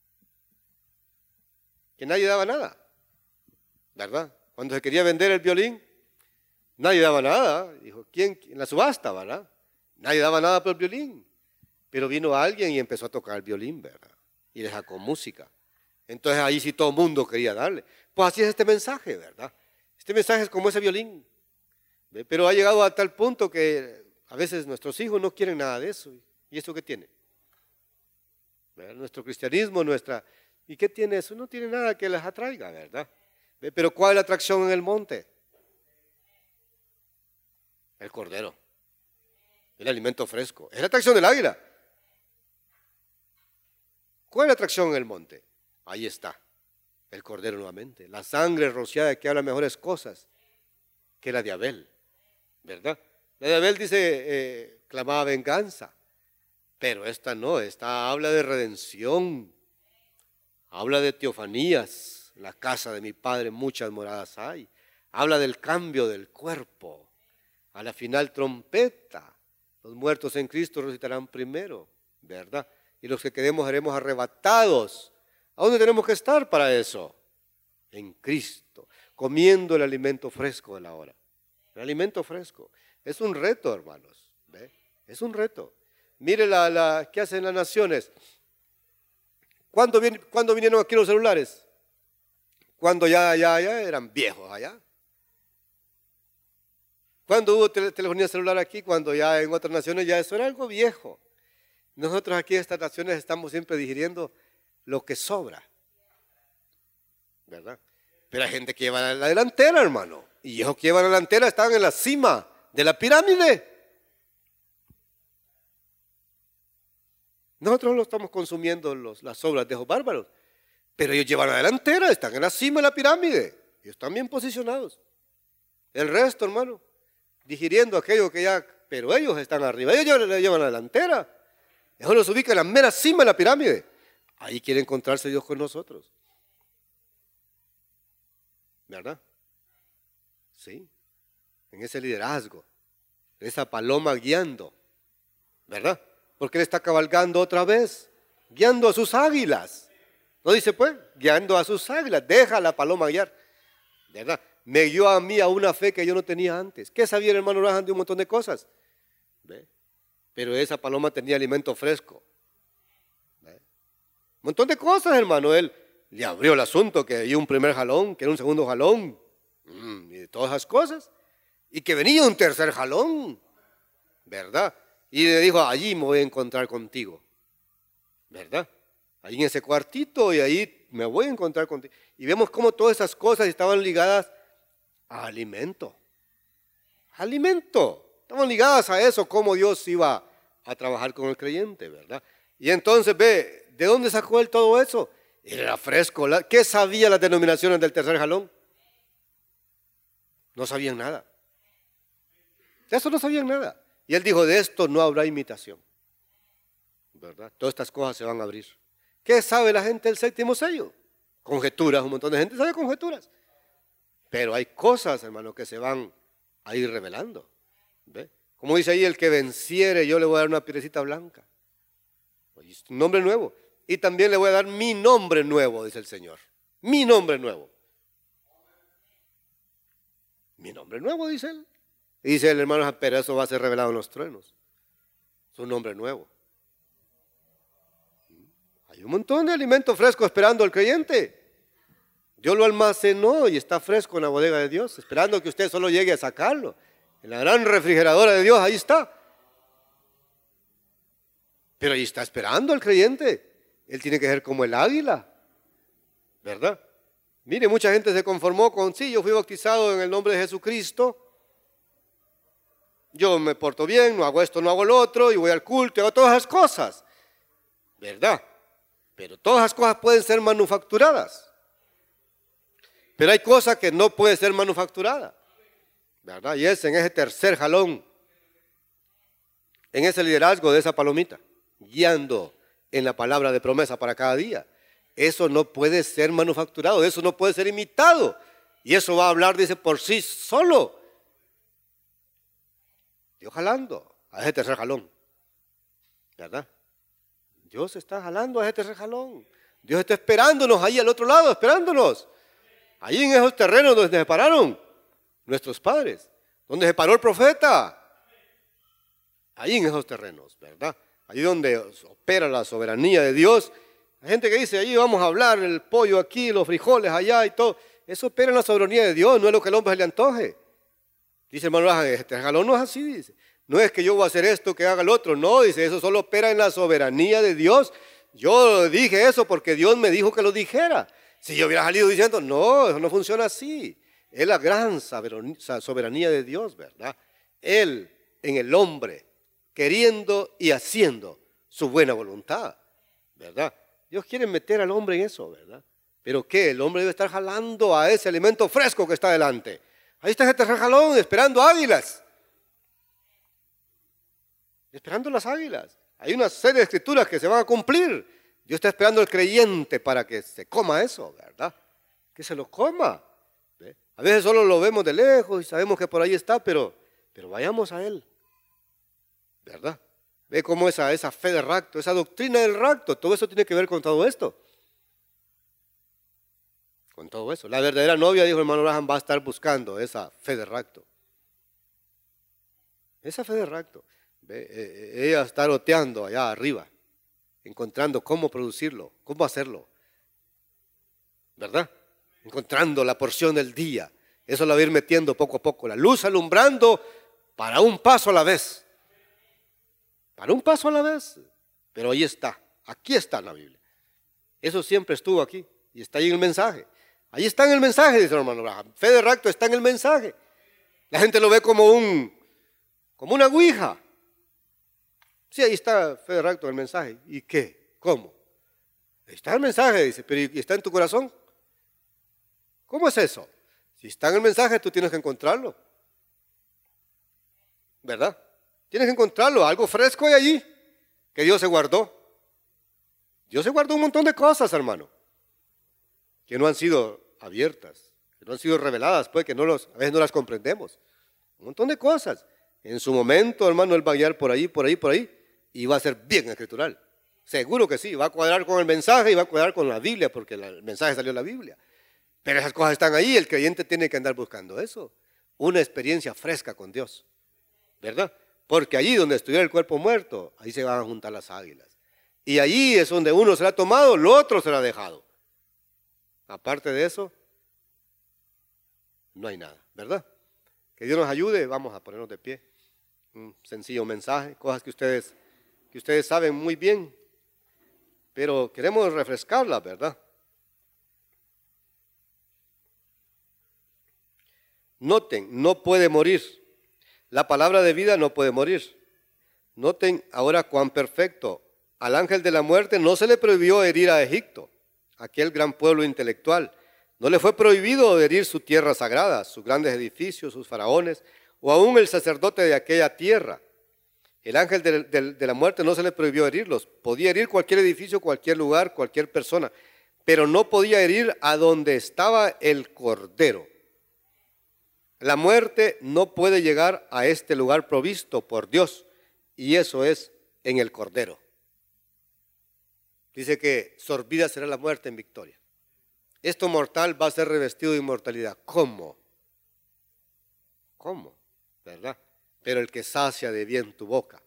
que nadie daba nada, ¿verdad? Cuando se quería vender el violín, nadie daba nada. Dijo, ¿quién? En la subasta, ¿verdad? Nadie daba nada por el violín. Pero vino alguien y empezó a tocar el violín, ¿verdad? Y le sacó música. Entonces ahí sí todo el mundo quería darle. Pues así es este mensaje, ¿verdad? Este mensaje es como ese violín. ¿Ve? Pero ha llegado a tal punto que a veces nuestros hijos no quieren nada de eso. ¿Y eso qué tiene? ¿Verdad? Nuestro cristianismo, ¿y qué tiene eso? No tiene nada que les atraiga, ¿verdad? ¿Ve? Pero ¿cuál es la atracción en el monte? El cordero. El alimento fresco. Es la atracción del águila. ¿Cuál es la atracción en el monte? Ahí está. El cordero nuevamente. La sangre rociada que habla mejores cosas que la de Abel. ¿Verdad? La de Abel dice, clamaba venganza. Pero esta no, esta habla de redención. Habla de teofanías. La casa de mi padre muchas moradas hay. Habla del cambio del cuerpo. A la final trompeta. Los muertos en Cristo resucitarán primero, ¿verdad? Y los que quedemos seremos arrebatados. ¿A dónde tenemos que estar para eso? En Cristo, comiendo el alimento fresco de la hora. El alimento fresco. Es un reto, hermanos. ¿Ve? Es un reto. Mire ¿qué hacen las naciones? ¿Cuándo vinieron aquí los celulares? Cuando ya eran viejos allá. ¿Cuándo hubo telefonía celular aquí? Cuando ya en otras naciones ya eso era algo viejo. Nosotros aquí en estas naciones estamos siempre digiriendo lo que sobra, ¿verdad? Pero hay gente que lleva la delantera, hermano. Y esos que llevan la delantera están en la cima de la pirámide. Nosotros no estamos consumiendo las obras de esos bárbaros. Pero ellos llevan la delantera, están en la cima de la pirámide. Ellos están bien posicionados. El resto, hermano, digiriendo aquello que ya, pero ellos están arriba, ellos llevan la delantera. Ellos los ubican en la mera cima de la pirámide. Ahí quiere encontrarse Dios con nosotros. ¿Verdad? Sí. En ese liderazgo, en esa paloma guiando. ¿verdad? Porque Él está cabalgando otra vez, guiando a sus águilas. ¿No dice pues? Guiando a sus águilas, deja a la paloma guiar, ¿verdad? Me guió a mí a una fe que yo no tenía antes. ¿Qué sabía el hermano Graham de un montón de cosas? ¿Ve? Pero esa paloma tenía alimento fresco. ¿Ve? Un montón de cosas, hermano. Él le abrió el asunto, que había un primer jalón, que era un segundo jalón, y de todas esas cosas. Y que venía un tercer jalón, ¿verdad? Y le dijo, allí me voy a encontrar contigo, ¿verdad? Ahí en ese cuartito, y ahí me voy a encontrar contigo. Y vemos cómo todas esas cosas estaban ligadas a alimento. Alimento. Estaban ligadas a eso, cómo Dios iba a trabajar con el creyente, ¿verdad? Y entonces ve, ¿de dónde sacó él todo eso? Era fresco. ¿Qué sabían las denominaciones del tercer jalón? No sabían nada. De eso no sabían nada. Y él dijo, de esto no habrá imitación, ¿verdad? Todas estas cosas se van a abrir. ¿Qué sabe la gente del séptimo sello? Conjeturas, un montón de gente sabe conjeturas. Pero hay cosas, hermano, que se van a ir revelando. ¿Ve? Como dice ahí, el que venciere, yo le voy a dar una piedrecita blanca. Un nombre nuevo. Y también le voy a dar mi nombre nuevo, dice el Señor. Mi nombre nuevo. Mi nombre nuevo, dice él. Y dice el hermano, pero eso va a ser revelado en los truenos. Es un nombre nuevo. Hay un montón de alimento fresco esperando al creyente. Dios lo almacenó y está fresco en la bodega de Dios, esperando que usted solo llegue a sacarlo. En la gran refrigeradora de Dios, ahí está. Pero ahí está esperando al creyente. Él tiene que ser como el águila, ¿verdad? Mire, mucha gente se conformó con, sí, yo fui bautizado en el nombre de Jesucristo. Yo me porto bien, no hago esto, no hago lo otro, y voy al culto, hago todas esas cosas, ¿verdad? Pero todas esas cosas pueden ser manufacturadas. Pero hay cosas que no pueden ser manufacturadas, ¿verdad? Y es en ese tercer jalón, en ese liderazgo de esa palomita, guiando en la palabra de promesa para cada día. Eso no puede ser manufacturado, eso no puede ser imitado. Y eso va a hablar, dice, por sí solo. Dios jalando a ese tercer jalón, ¿verdad? Dios está jalando a ese tercer jalón. Dios está esperándonos ahí al otro lado, esperándonos. Ahí en esos terrenos donde se pararon nuestros padres, donde se paró el profeta. Ahí en esos terrenos, ¿verdad? Ahí donde opera la soberanía de Dios. Hay gente que dice, ahí vamos a hablar, el pollo aquí, los frijoles allá y todo. Eso opera en la soberanía de Dios, no es lo que al hombre se le antoje. Dice el hermano, este jalón no es así, dice. No es que yo voy a hacer esto, que haga el otro. No, dice, eso solo opera en la soberanía de Dios. Yo dije eso porque Dios me dijo que lo dijera. Si yo hubiera salido diciendo, no, eso no funciona así. Es la gran soberanía de Dios, ¿verdad? Él en el hombre, queriendo y haciendo su buena voluntad, ¿verdad? Dios quiere meter al hombre en eso, ¿verdad? ¿Pero qué? El hombre debe estar jalando a ese alimento fresco que está delante. Ahí está ese tercer jalón esperando águilas. Esperando las águilas. Hay una serie de escrituras que se van a cumplir. Dios está esperando al creyente para que se coma eso, ¿verdad? Que se lo coma. ¿Ve? A veces solo lo vemos de lejos y sabemos que por ahí está, pero vayamos a Él, ¿verdad? Ve cómo esa fe de rapto, esa doctrina del rapto, todo eso tiene que ver con todo esto. Con todo eso. La verdadera novia, dijo el hermano Graham, va a estar buscando esa fe de rapto. Esa fe de rapto. Ella está roteando allá arriba, encontrando cómo producirlo, cómo hacerlo, ¿verdad? Encontrando la porción del día. Eso la va a ir metiendo poco a poco, la luz alumbrando para un paso a la vez. Para un paso a la vez. Pero ahí está, aquí está en la Biblia. Eso siempre estuvo aquí y está ahí en el mensaje. Ahí está en el mensaje, dice el hermano Graham. Fe de rapto está en el mensaje. La gente lo ve como una ouija. Sí, ahí está fe de rapto en el mensaje. ¿Y qué? ¿Cómo? Ahí está el mensaje, dice, pero ¿y está en tu corazón? ¿Cómo es eso? Si está en el mensaje, tú tienes que encontrarlo. ¿Verdad? Tienes que encontrarlo, algo fresco hay allí que Dios se guardó. Dios se guardó un montón de cosas, hermano, que no han sido abiertas, que no han sido reveladas, pues que a veces no las comprendemos. Un montón de cosas. En su momento, hermano, Él va a guiar por ahí, por ahí, por ahí. y va a ser bien escritural. Seguro que sí, va a cuadrar con el mensaje y va a cuadrar con la Biblia, porque el mensaje salió en la Biblia. Pero esas cosas están ahí, el creyente tiene que andar buscando eso. Una experiencia fresca con Dios, ¿verdad? Porque allí donde estuviera el cuerpo muerto, ahí se van a juntar las águilas. Y allí es donde uno será tomado, lo otro será dejado. Aparte de eso, no hay nada, ¿verdad? Que Dios nos ayude, vamos a ponernos de pie. Un sencillo mensaje, cosas que ustedes saben muy bien, pero queremos refrescarlas, ¿verdad? Noten, no puede morir. La palabra de vida no puede morir. Noten ahora cuán perfecto. Al ángel de la muerte no se le prohibió herir a Egipto, aquel gran pueblo intelectual. No le fue prohibido herir su tierra sagrada, sus grandes edificios, sus faraones, o aún el sacerdote de aquella tierra. El ángel de la muerte no se le prohibió herirlos. Podía herir cualquier edificio, cualquier lugar, cualquier persona, pero no podía herir a donde estaba el Cordero. La muerte no puede llegar a este lugar provisto por Dios, y eso es en el Cordero. Dice que sorbida será la muerte en victoria. Esto mortal va a ser revestido de inmortalidad. ¿Cómo? ¿Cómo? ¿Verdad? Pero el que sacia de bien tu boca,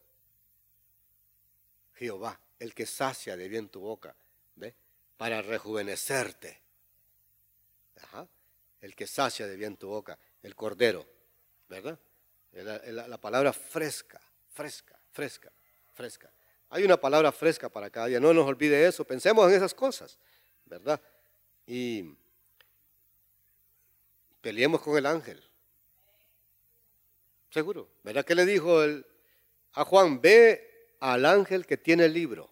Jehová, el que sacia de bien tu boca, ¿ve? Para rejuvenecerte. Ajá. El que sacia de bien tu boca, el Cordero, ¿verdad? La palabra fresca, fresca, fresca, fresca. Hay una palabra fresca para cada día, no nos olvide eso, pensemos en esas cosas, ¿verdad? Y peleemos con el ángel. Seguro, ¿verdad? ¿Qué le dijo a Juan? Ve al ángel que tiene el libro.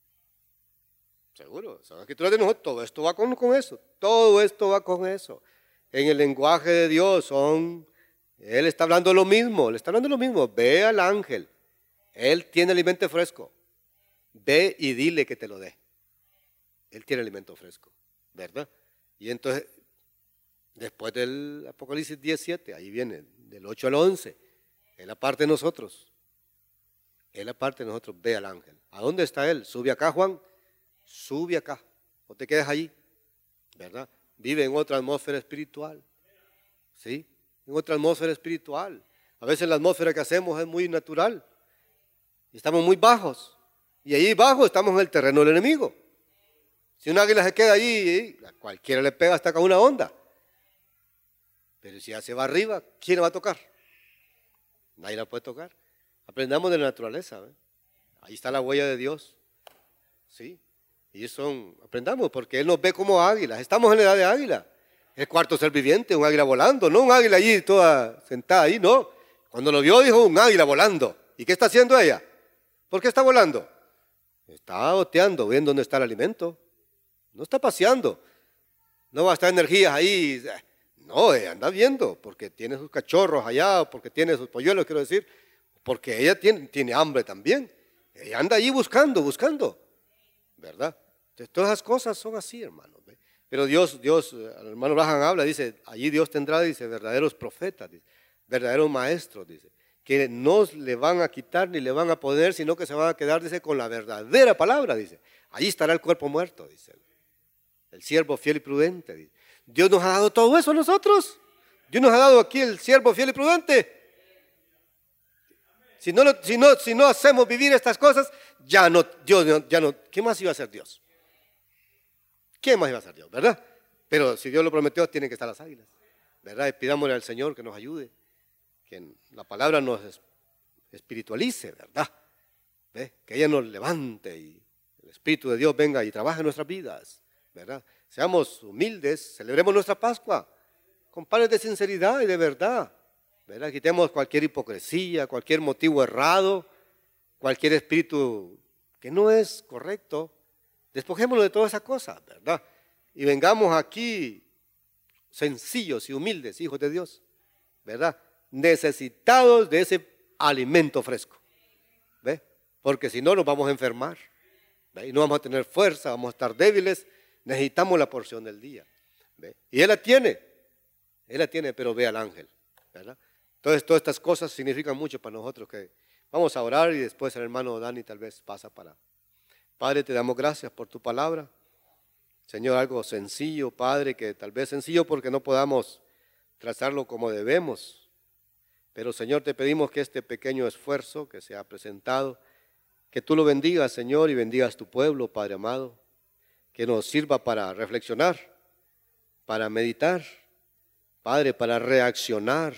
Seguro, son escrituras de nosotros, todo esto va con eso, todo esto va con eso. En el lenguaje de Dios él está hablando lo mismo, le está hablando lo mismo. Ve al ángel, él tiene alimento fresco. Ve y dile que te lo dé. Él tiene alimento fresco, ¿verdad? Y entonces, después del Apocalipsis 17, ahí viene, del 8 al 11, es la parte de nosotros. Es la parte de nosotros, ve al ángel. ¿A dónde está él? Sube acá, Juan, sube acá. No te quedes allí, ¿verdad? Vive en otra atmósfera espiritual, ¿sí? En otra atmósfera espiritual. A veces la atmósfera que hacemos es muy natural. Y estamos muy bajos. Y ahí abajo estamos en el terreno del enemigo. Si un águila se queda allí, cualquiera le pega hasta con una onda. Pero si ya se va arriba, ¿quién la va a tocar? Nadie la puede tocar. Aprendamos de la naturaleza, ¿eh? Ahí está la huella de Dios, ¿sí? Y aprendamos, porque Él nos ve como águilas. Estamos en la edad de águila. El cuarto ser viviente, un águila volando, no un águila allí toda sentada ahí, no. Cuando lo vio dijo un águila volando. ¿Y qué está haciendo ella? ¿Por qué está volando? Está oteando, viendo dónde está el alimento. No está paseando. No va a estar energías ahí. No, ella anda viendo, porque tiene sus cachorros allá, porque tiene sus polluelos, quiero decir, porque ella tiene hambre también. Ella anda ahí buscando, ¿verdad? Entonces, todas esas cosas son así, hermanos. ¿Ve? Pero Dios, el hermano Braham habla, dice, allí Dios tendrá, dice, verdaderos profetas, dice, verdaderos maestros, dice, que no le van a quitar ni le van a poner, sino que se van a quedar, dice, con la verdadera palabra, dice. Allí estará el cuerpo muerto, dice. El siervo fiel y prudente, dice. Dios nos ha dado todo eso a nosotros. Dios nos ha dado aquí el siervo fiel y prudente. Si no hacemos vivir estas cosas, Dios ya no, ¿qué más iba a hacer Dios? ¿Qué más iba a hacer Dios, verdad? Pero si Dios lo prometió, tienen que estar las águilas, ¿verdad? Y pidámosle al Señor que nos ayude, que la palabra nos espiritualice, ¿verdad? ¿Ve? Que ella nos levante y el Espíritu de Dios venga y trabaje en nuestras vidas, ¿verdad? Seamos humildes, celebremos nuestra Pascua con panes de sinceridad y de verdad, ¿verdad? Quitemos cualquier hipocresía, cualquier motivo errado, cualquier espíritu que no es correcto. Despojémonos de todas esas cosas, ¿verdad? Y vengamos aquí sencillos y humildes, hijos de Dios, ¿verdad? Necesitados de ese alimento fresco, ¿ve? Porque si no nos vamos a enfermar, ¿ve? Y no vamos a tener fuerza, vamos a estar débiles. Necesitamos la porción del día, ¿ve? Y Él la tiene, pero ve al ángel, ¿verdad? Entonces todas estas cosas significan mucho para nosotros, que Vamos a orar y después el hermano Dani tal vez pasa para. Padre, te damos gracias por tu palabra. Señor, algo sencillo, Padre, que tal vez sencillo porque no podamos trazarlo como debemos. Pero, Señor, te pedimos que este pequeño esfuerzo que se ha presentado, que tú lo bendigas, Señor, y bendigas tu pueblo, Padre amado, que nos sirva para reflexionar, para meditar, Padre, para reaccionar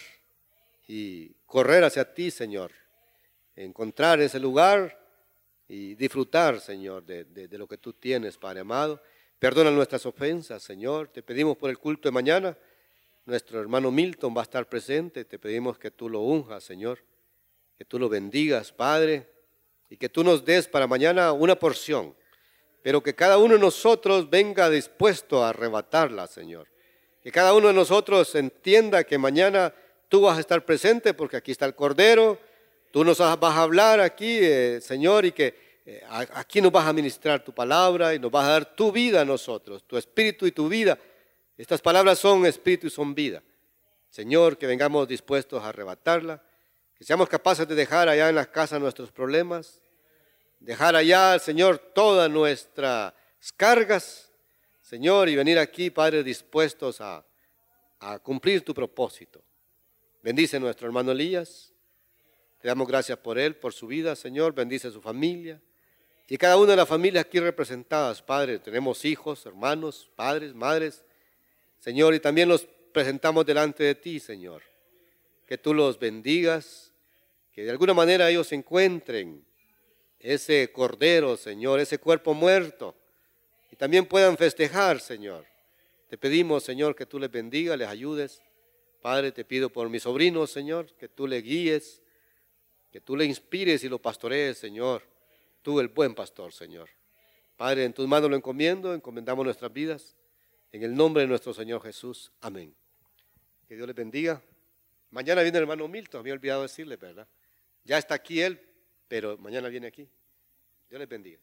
y correr hacia ti, Señor, encontrar ese lugar y disfrutar, Señor, de lo que tú tienes, Padre amado. Perdona nuestras ofensas, Señor. Te pedimos por el culto de mañana. Nuestro hermano Milton va a estar presente. Te pedimos que tú lo unjas, Señor, que tú lo bendigas, Padre, y que tú nos des para mañana una porción, pero que cada uno de nosotros venga dispuesto a arrebatarla, Señor. Que cada uno de nosotros entienda que mañana tú vas a estar presente porque aquí está el Cordero, tú nos vas a hablar aquí, Señor, y que aquí nos vas a ministrar tu palabra y nos vas a dar tu vida a nosotros, tu espíritu y tu vida. Estas palabras son espíritu y son vida. Señor, que vengamos dispuestos a arrebatarla, que seamos capaces de dejar allá en las casas nuestros problemas, dejar allá, Señor, todas nuestras cargas, Señor, y venir aquí, Padre, dispuestos a cumplir tu propósito. Bendice a nuestro hermano Elías. Te damos gracias por él, por su vida, Señor. Bendice a su familia. Y cada una de las familias aquí representadas, Padre. Tenemos hijos, hermanos, padres, madres, Señor, y también los presentamos delante de ti, Señor. Que tú los bendigas, que de alguna manera ellos encuentren ese cordero, Señor, ese cuerpo muerto, y también puedan festejar, Señor. Te pedimos, Señor, que tú les bendigas, les ayudes. Padre, te pido por mi sobrino, Señor, que tú le guíes, que tú le inspires y lo pastorees, Señor. Tú, el buen pastor, Señor. Padre, en tus manos lo encomiendo, encomendamos nuestras vidas. En el nombre de nuestro Señor Jesús. Amén. Que Dios les bendiga. Mañana viene el hermano Milton, me he olvidado decirle, ¿verdad? Ya está aquí él, pero mañana viene aquí. Dios les bendiga.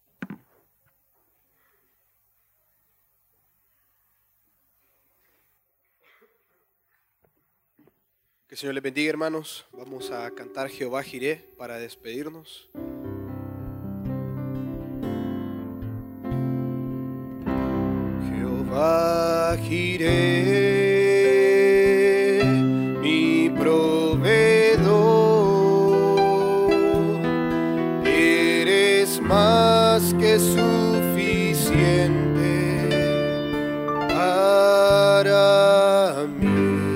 Que el Señor les bendiga, hermanos. Vamos a cantar Jehová Jireh para despedirnos. Jehová Jireh, mi proveedor, eres más que suficiente para mí.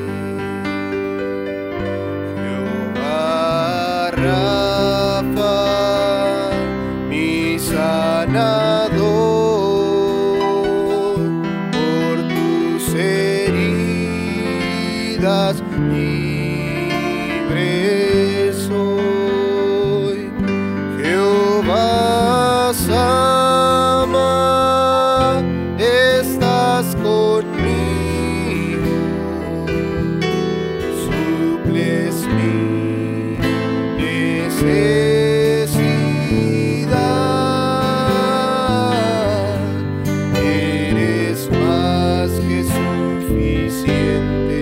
Jehová Rafa, mi sanador, libre soy. Jehová Sama, estás conmigo, suples mi necesidad, eres más que suficiente,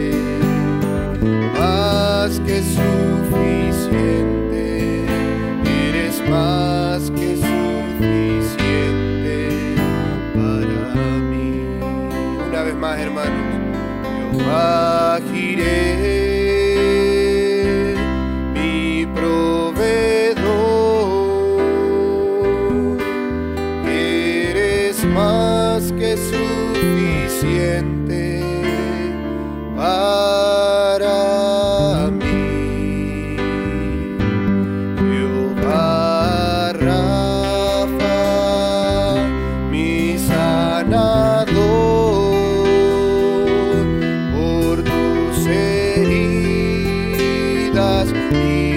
más que suficiente, eres más que suficiente para mí. Una vez más, hermanos. Jehová Jireh, mi proveedor, eres más que suficiente para mí. Jehová Rafa, mi sanador, por tus heridas